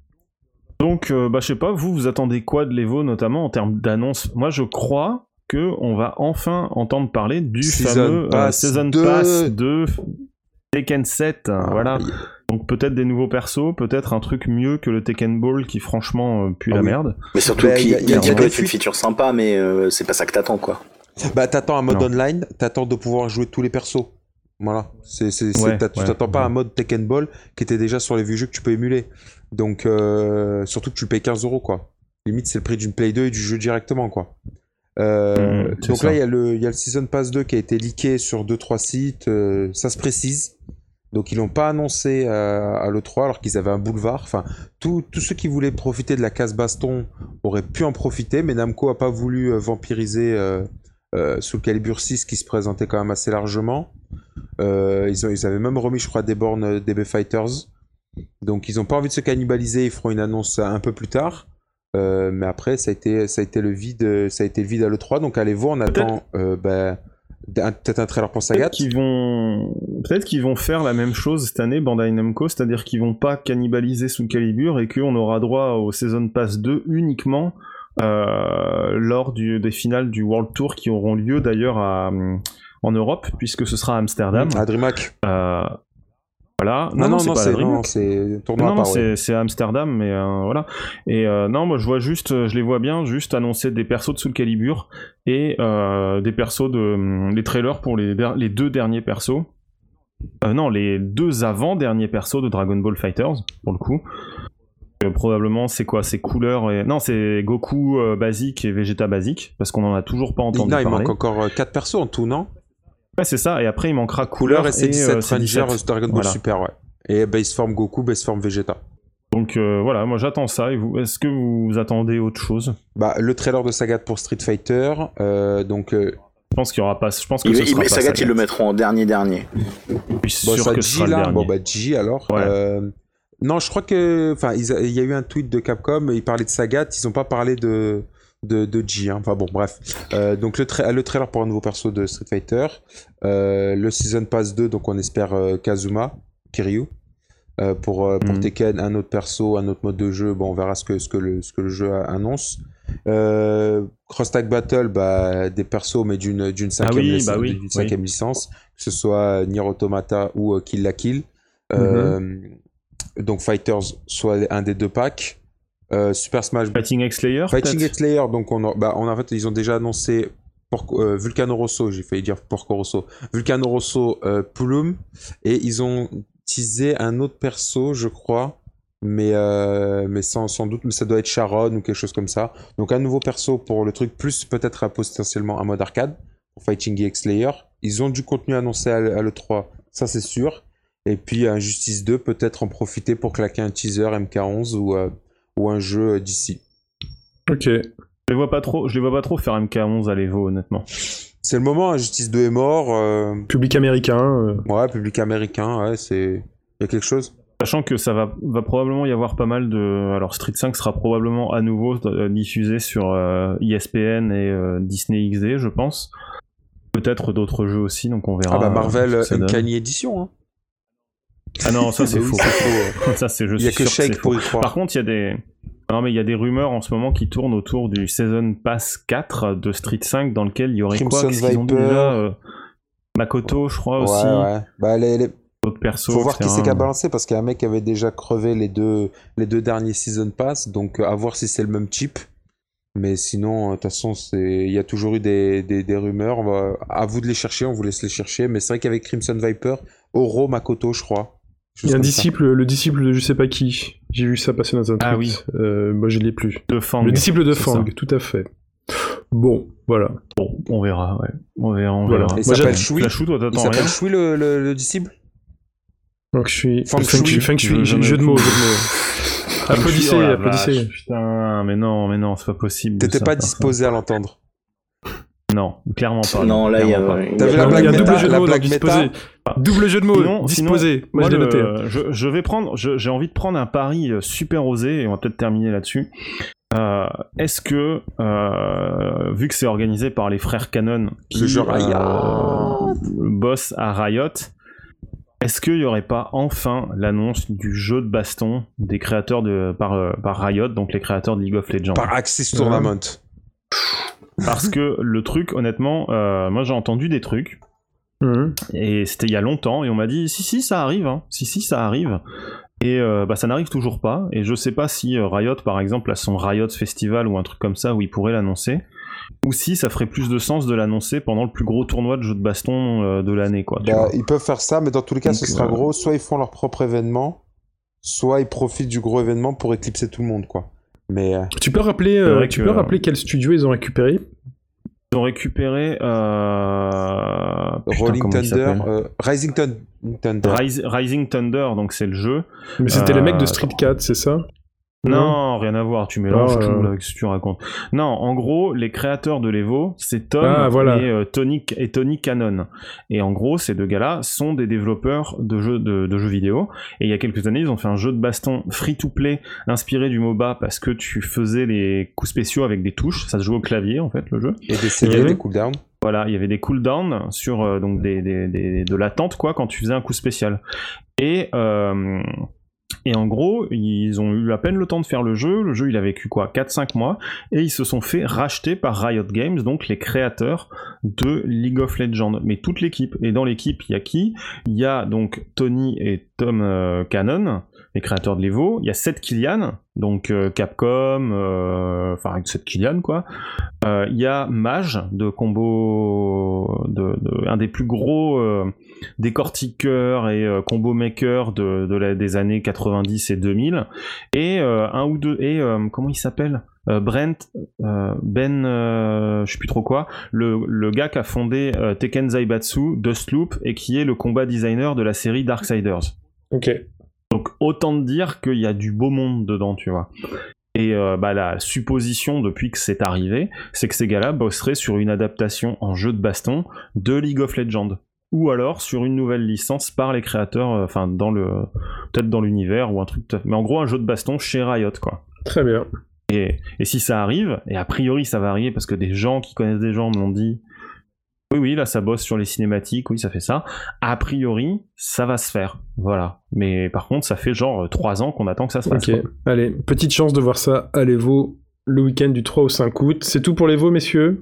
Donc, euh, bah, je sais pas, vous, vous attendez quoi de l'Evo, notamment en termes d'annonces? Moi, je crois que on va enfin entendre parler du Season fameux euh, Pass Season deux. Pass de Tekken sept. Ah, voilà. oui. Donc, peut-être des nouveaux persos, peut-être un truc mieux que le Tekken Ball qui, franchement, euh, pue Ah la oui. merde. Mais surtout Bah, qu'il y a- y, y a- a, y a doit des être une fuites. feature sympa, mais euh, c'est pas ça que t'attends, quoi. Bah, t'attends un mode Non. online, t'attends de pouvoir jouer tous les persos. Voilà. C'est, c'est, c'est- Ouais, t'as- tu ouais, t'attends pas à ouais. un mode Tekken Ball qui était déjà sur les vieux jeux que tu peux émuler. Donc, euh, surtout que tu le payes quinze euros, quoi. Limite, c'est le prix d'une Play deux et du jeu directement, quoi. Euh, Mmh, c'est donc ça. là, il y, a le- il y a le Season Pass deux qui a été leaké sur deux trois sites. euh, ça se précise. Donc, ils l'ont pas annoncé à, à l'E trois alors qu'ils avaient un boulevard. Enfin, tous tous ceux qui voulaient profiter de la case baston auraient pu en profiter, mais Namco a pas voulu euh, vampiriser euh, euh, Soul Calibur six qui se présentait quand même assez largement. Euh, ils, ont, ils avaient même remis, je crois, des bornes euh, D B Fighters. Donc, ils ont pas envie de se cannibaliser. Ils feront une annonce un peu plus tard. Euh, mais après, ça a été, ça a été le vide, ça a été le vide à l'E trois. Donc, allez voir, on attend euh, bah, un- peut-être un trailer pour Peut-être Sagat. qu'ils vont... Peut-être qu'ils vont faire la même chose cette année, Bandai Namco, c'est-à-dire qu'ils vont pas cannibaliser Soul Calibur et qu'on aura droit au Season Pass deux uniquement euh, lors du, des finales du World Tour qui auront lieu d'ailleurs à, en Europe, puisque ce sera à Amsterdam. À DreamHack. Euh, voilà. Non, non, c'est non, pas la c'est, DreamHack. non, c'est tournoi Non, à non, part, ouais. c'est, c'est à Amsterdam, mais euh, voilà. Et euh, non, moi je vois juste, euh, je les vois bien, juste annoncer des persos de Soul Calibur et euh, des persos de, hum, les trailers pour les, der- les deux derniers persos. Euh, non, les deux avant-derniers persos de Dragon Ball Fighters, pour le coup. Euh, probablement, c'est quoi? C'est couleur et... Non, c'est Goku euh, basique et Vegeta basique, parce qu'on en a toujours pas entendu Non, il parler. manque encore quatre persos en tout, non? Ouais, c'est ça, et après il manquera Couleur couleur et C et dix-sept euh, C Ranger dix-sept. Dragon Ball Voilà. Super, ouais. Et Baseform Goku, Baseform Vegeta. Donc euh, voilà, moi j'attends ça, et vous, est-ce que vous attendez autre chose? Bah, le trailer de Sagat pour Street Fighter, euh, donc... euh, Je pense qu'il y aura pas, je pense que Il, ce il, sera mais pas Sagat, Sagat. ils le mettront en dernier dernier. Je suis Bon, sûr ça, que ce G sera le là, dernier. bon bah G alors. Ouais. Euh, non, je crois que, enfin, ils a- il y a eu un tweet de Capcom, ils parlaient de Sagat, ils ont pas parlé de de, de G. Hein. Enfin bon, bref. Euh, donc le, tra- le trailer pour un nouveau perso de Street Fighter, euh, le Season Pass deux, donc on espère euh, Kazuma, Kiryu. Euh, pour euh, pour Mhm. Tekken, un autre perso, un autre mode de jeu. Bon, on verra ce que ce que le ce que le jeu a- annonce. Euh, Cross Tag Battle, bah, des persos mais d'une d'une cinquième, oui, lic- bah oui, d'une cinquième oui. licence, que ce soit Nier Automata ou euh, Kill la Kill. Euh, donc Fighters, soit un des deux packs. Euh, Super Smash Fighting X Slayer, Fighting peut-être X Slayer, donc on, a, bah, on a, en fait ils ont déjà annoncé Porco, euh, Vulcano Rosso, j'ai failli dire Porco Rosso, Vulcano Rosso, euh, Plume, et ils ont teasé un autre perso, je crois, mais, euh, mais sans, sans doute, mais ça doit être Sharon ou quelque chose comme ça. Donc un nouveau perso pour le truc, plus peut-être à potentiellement un mode arcade pour Fighting X Slayer. Ils ont du contenu annoncé à, à l'E trois, ça c'est sûr. Et puis un Justice deux, peut-être en profiter pour claquer un teaser M K onze ou, euh, ou un jeu d'ici. Ok. Je les vois pas trop, je les vois pas trop faire M K onze à l'Evo, honnêtement. C'est le moment, hein, Justice deux est mort. euh, Public américain. euh, Ouais, public américain, ouais, c'est... Il y a quelque chose. Sachant que ça va, va probablement y avoir pas mal de... Alors Street cinq sera probablement à nouveau euh, diffusé sur euh, E S P N et euh, Disney X D, je pense. Peut-être d'autres jeux aussi, donc on verra. Ah bah Marvel euh, ce que ça donne. Uncanny Edition, hein. Ah non, ça c'est Oui, faux. c'est faux. Ça c'est je Il y a suis que sûr que Shake c'est pour faux. y croire. Par contre, il y a des... Non mais il y a des rumeurs en ce moment qui tournent autour du Season Pass quatre de Street cinq dans lequel il y aurait Crimson quoi Qu'est-ce qu'ils ont dit Viper. déjà euh, Makoto, je crois, aussi. Ouais, ouais. Bah, les, les... D'autres persos, Faut voir qui et cetera. c'est qui a balancé, parce qu'il y a un mec qui avait déjà crevé les deux, les deux derniers Season Pass, donc euh, à voir si c'est le même chip. Mais sinon, euh, de toute façon, c'est... il y a toujours eu des, des, des rumeurs. On va... À vous de les chercher, on vous laisse les chercher. Mais c'est vrai qu'avec Crimson Viper, Oro Makoto, je crois. Il y a un disciple, le disciple de je sais pas qui. J'ai vu ça passer dans un tweet. Ah oui. Euh, moi, je l'ai plus. De Fang. Le disciple de c'est Fang, ça. tout à fait. Bon, voilà. Bon, on verra, ouais. On verra, on Voilà. verra. Il Moi, s'appelle j'aime- Shui. Flashou, toi, Il t'attends s'appelle rien. Shui le, le, le disciple. Donc, je suis. Feng Feng Shui. Shui. Feng Shui. Je- Jeu je- de mots, jeu de mots. Applaudissez, Oh la applaudissez. vache, Putain, mais non, mais non, c'est pas possible. de T'étais ça, pas faire disposé à l'entendre. ça. Non, clairement pas. Non, là, il y a. clairement pas. il y a- T'as vu Il y la a blague un méta, double jeu de la mots dans blague disposer. méta. Double jeu de mots, Sinon- disposé. sinon, Moi, je l'ai le- noté. Je, je vais prendre, je- j'ai envie de prendre un pari euh, super osé et on va peut-être terminer là-dessus. Euh, Est-ce que, euh, vu que c'est organisé par les frères Cannon, qui Le jeu euh, Riot. bossent à Riot, est-ce qu'il n'y aurait pas enfin l'annonce du jeu de baston des créateurs de par, euh, par Riot, donc les créateurs de League of Legends? Par Axis Tournament. Parce que le truc, honnêtement, euh, moi j'ai entendu des trucs. Mhm. Et c'était il y a longtemps, et on m'a dit si si ça arrive, hein. si si ça arrive, et euh, bah ça n'arrive toujours pas. Et je sais pas si euh, Riot par exemple a son Riot Festival ou un truc comme ça où il pourrait l'annoncer, ou si ça ferait plus de sens de l'annoncer pendant le plus gros tournoi de jeux de baston euh, de l'année, quoi. Tu Bah, vois. ils peuvent faire ça, mais dans tous les cas, Donc, ce sera euh, gros. Soit ils font leur propre événement, soit ils profitent du gros événement pour éclipser tout le monde, quoi. Mais euh, Tu peux rappeler, C'est euh, vrai tu que- peux rappeler quel studio ils ont récupéré? Ils ont récupéré euh... putain, Rolling comment il Thunder, s'appelle euh, Rising Thun- Thunder. Rise- Rising Thunder, donc c'est le jeu. Mais c'était les mecs de Euh, Street quatre, c'est ça? Non, rien à voir, tu mélanges Ah, tout euh. là, qu'est-ce que tu racontes. Non, en gros, les créateurs de l'Evo, c'est Tom Ah, voilà. et, euh, Tony, et Tony Cannon. Et en gros, ces deux gars-là sont des développeurs de jeux, de, de jeux vidéo. Et il y a quelques années, ils ont fait un jeu de baston free-to-play inspiré du MOBA parce que tu faisais les coups spéciaux avec des touches, ça se jouait au clavier en fait, le jeu. Et des C D, Il y avait- des cooldowns. Voilà, il y avait des cooldowns sur euh, donc des, des, des- de l'attente quoi quand tu faisais un coup spécial. Et euh, et en gros, ils ont eu à peine le temps de faire le jeu. Le jeu, il a vécu quoi, quatre cinq mois, et ils se sont fait racheter par Riot Games, donc les créateurs de League of Legends. Mais toute l'équipe. Et dans l'équipe, il y a qui? Il y a donc Tony et Tom euh, Cannon, les créateurs de l'Evo. Il y a Seth Killian, donc euh, Capcom, euh, enfin Seth Killian quoi. Euh, Il y a Mage de combo, de, de- un des plus gros euh, décortiqueurs et euh, combo makers de, de la, des années quatre-vingt-dix et deux mille, et euh, un ou deux, et euh, comment il s'appelle, euh, Brent, euh, Ben, euh, je sais plus trop quoi, le, le gars qui a fondé euh, Tekken Zaibatsu, Dustloop, et qui est le combat designer de la série Darksiders. Ok. Donc autant te dire qu'il y a du beau monde dedans, tu vois. Et euh, bah, la supposition depuis que c'est arrivé, c'est que ces gars-là bosseraient sur une adaptation en jeu de baston de League of Legends. Ou alors sur une nouvelle licence par les créateurs, euh, enfin dans le, peut-être dans l'univers ou un truc, mais en gros un jeu de baston chez Riot quoi. Très bien. Et, et si ça arrive, et a priori ça va arriver parce que des gens qui connaissent des gens me l'ont dit, oui oui là ça bosse sur les cinématiques, oui ça fait ça, a priori ça va se faire, voilà. Mais par contre ça fait genre trois ans qu'on attend que ça se fasse. Ok. quoi. Allez, petite chance de voir ça à l'Evo le week-end du trois au cinq août. C'est tout pour l'Evo, messieurs?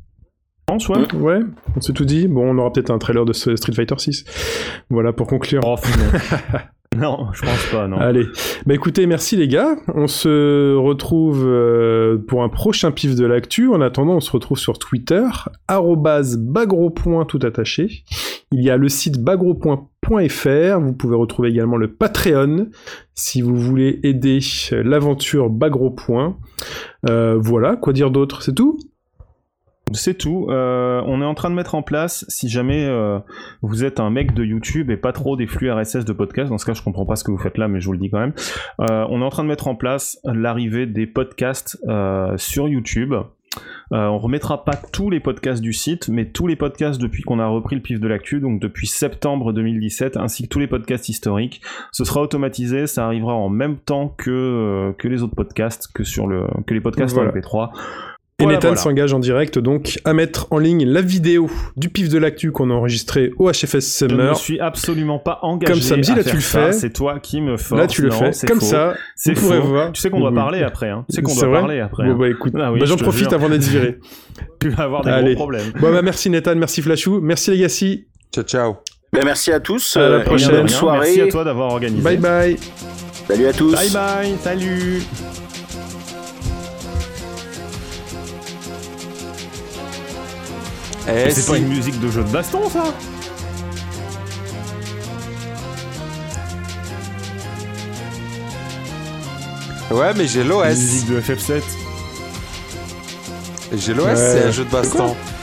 Je pense, ouais. Ouais, on s'est tout dit. Bon, on aura peut-être un trailer de ce Street Fighter six. Voilà, pour conclure. Oh, non. Non, je pense pas, non. Allez, bah écoutez, merci les gars. On se retrouve euh, pour un prochain pif de l'actu. En attendant, on se retrouve sur Twitter, arobase bagropoint tout attaché. Il y a le site bagropoint point f r. Vous pouvez retrouver également le Patreon si vous voulez aider l'aventure Bagropoint. Euh, voilà, quoi dire d'autre? C'est tout? C'est tout. Euh, on est en train de mettre en place, si jamais euh, vous êtes un mec de YouTube et pas trop des flux R S S de podcast, dans ce cas je comprends pas ce que vous faites là, mais je vous le dis quand même, euh, on est en train de mettre en place l'arrivée des podcasts euh, sur YouTube. Euh, on remettra pas tous les podcasts du site, mais tous les podcasts depuis qu'on a repris le pif de l'actu, donc depuis septembre deux mille dix-sept, ainsi que tous les podcasts historiques. Ce sera automatisé, ça arrivera en même temps que, euh, que les autres podcasts, que, sur le, que les podcasts Voilà. en M P trois. Et Voilà, Nathan voilà. s'engage en direct donc à mettre en ligne la vidéo du pif de l'actu qu'on a enregistré au H F S Je ne Summer. me suis absolument pas engagé Comme samedi, à là, faire tu le ça. fais. C'est toi qui me force. Là tu le Non, fais c'est comme faux. ça. C'est vous pourrez faux. voir. Tu sais qu'on doit Oui. parler après. Hein. Tu sais qu'on C'est doit vrai parler après. Bon hein. bah écoute, Ah oui, bah, je j'en te profite jure. avant d'être viré. Tu vas avoir des Allez. gros problèmes. Bon bah merci Nathan, merci Flashou, merci Legacy. Ciao, ciao. Ben, merci à tous. À la euh, et prochaine. bonne Rien, soirée. Merci à toi d'avoir organisé. Bye bye. Salut à tous. Bye bye. Salut. Eh, Mais c'est si. pas une musique de jeu de baston ça. Ouais, mais j'ai l'O S. Musique de F F sept. J'ai l'O S, Ouais. c'est un jeu de baston.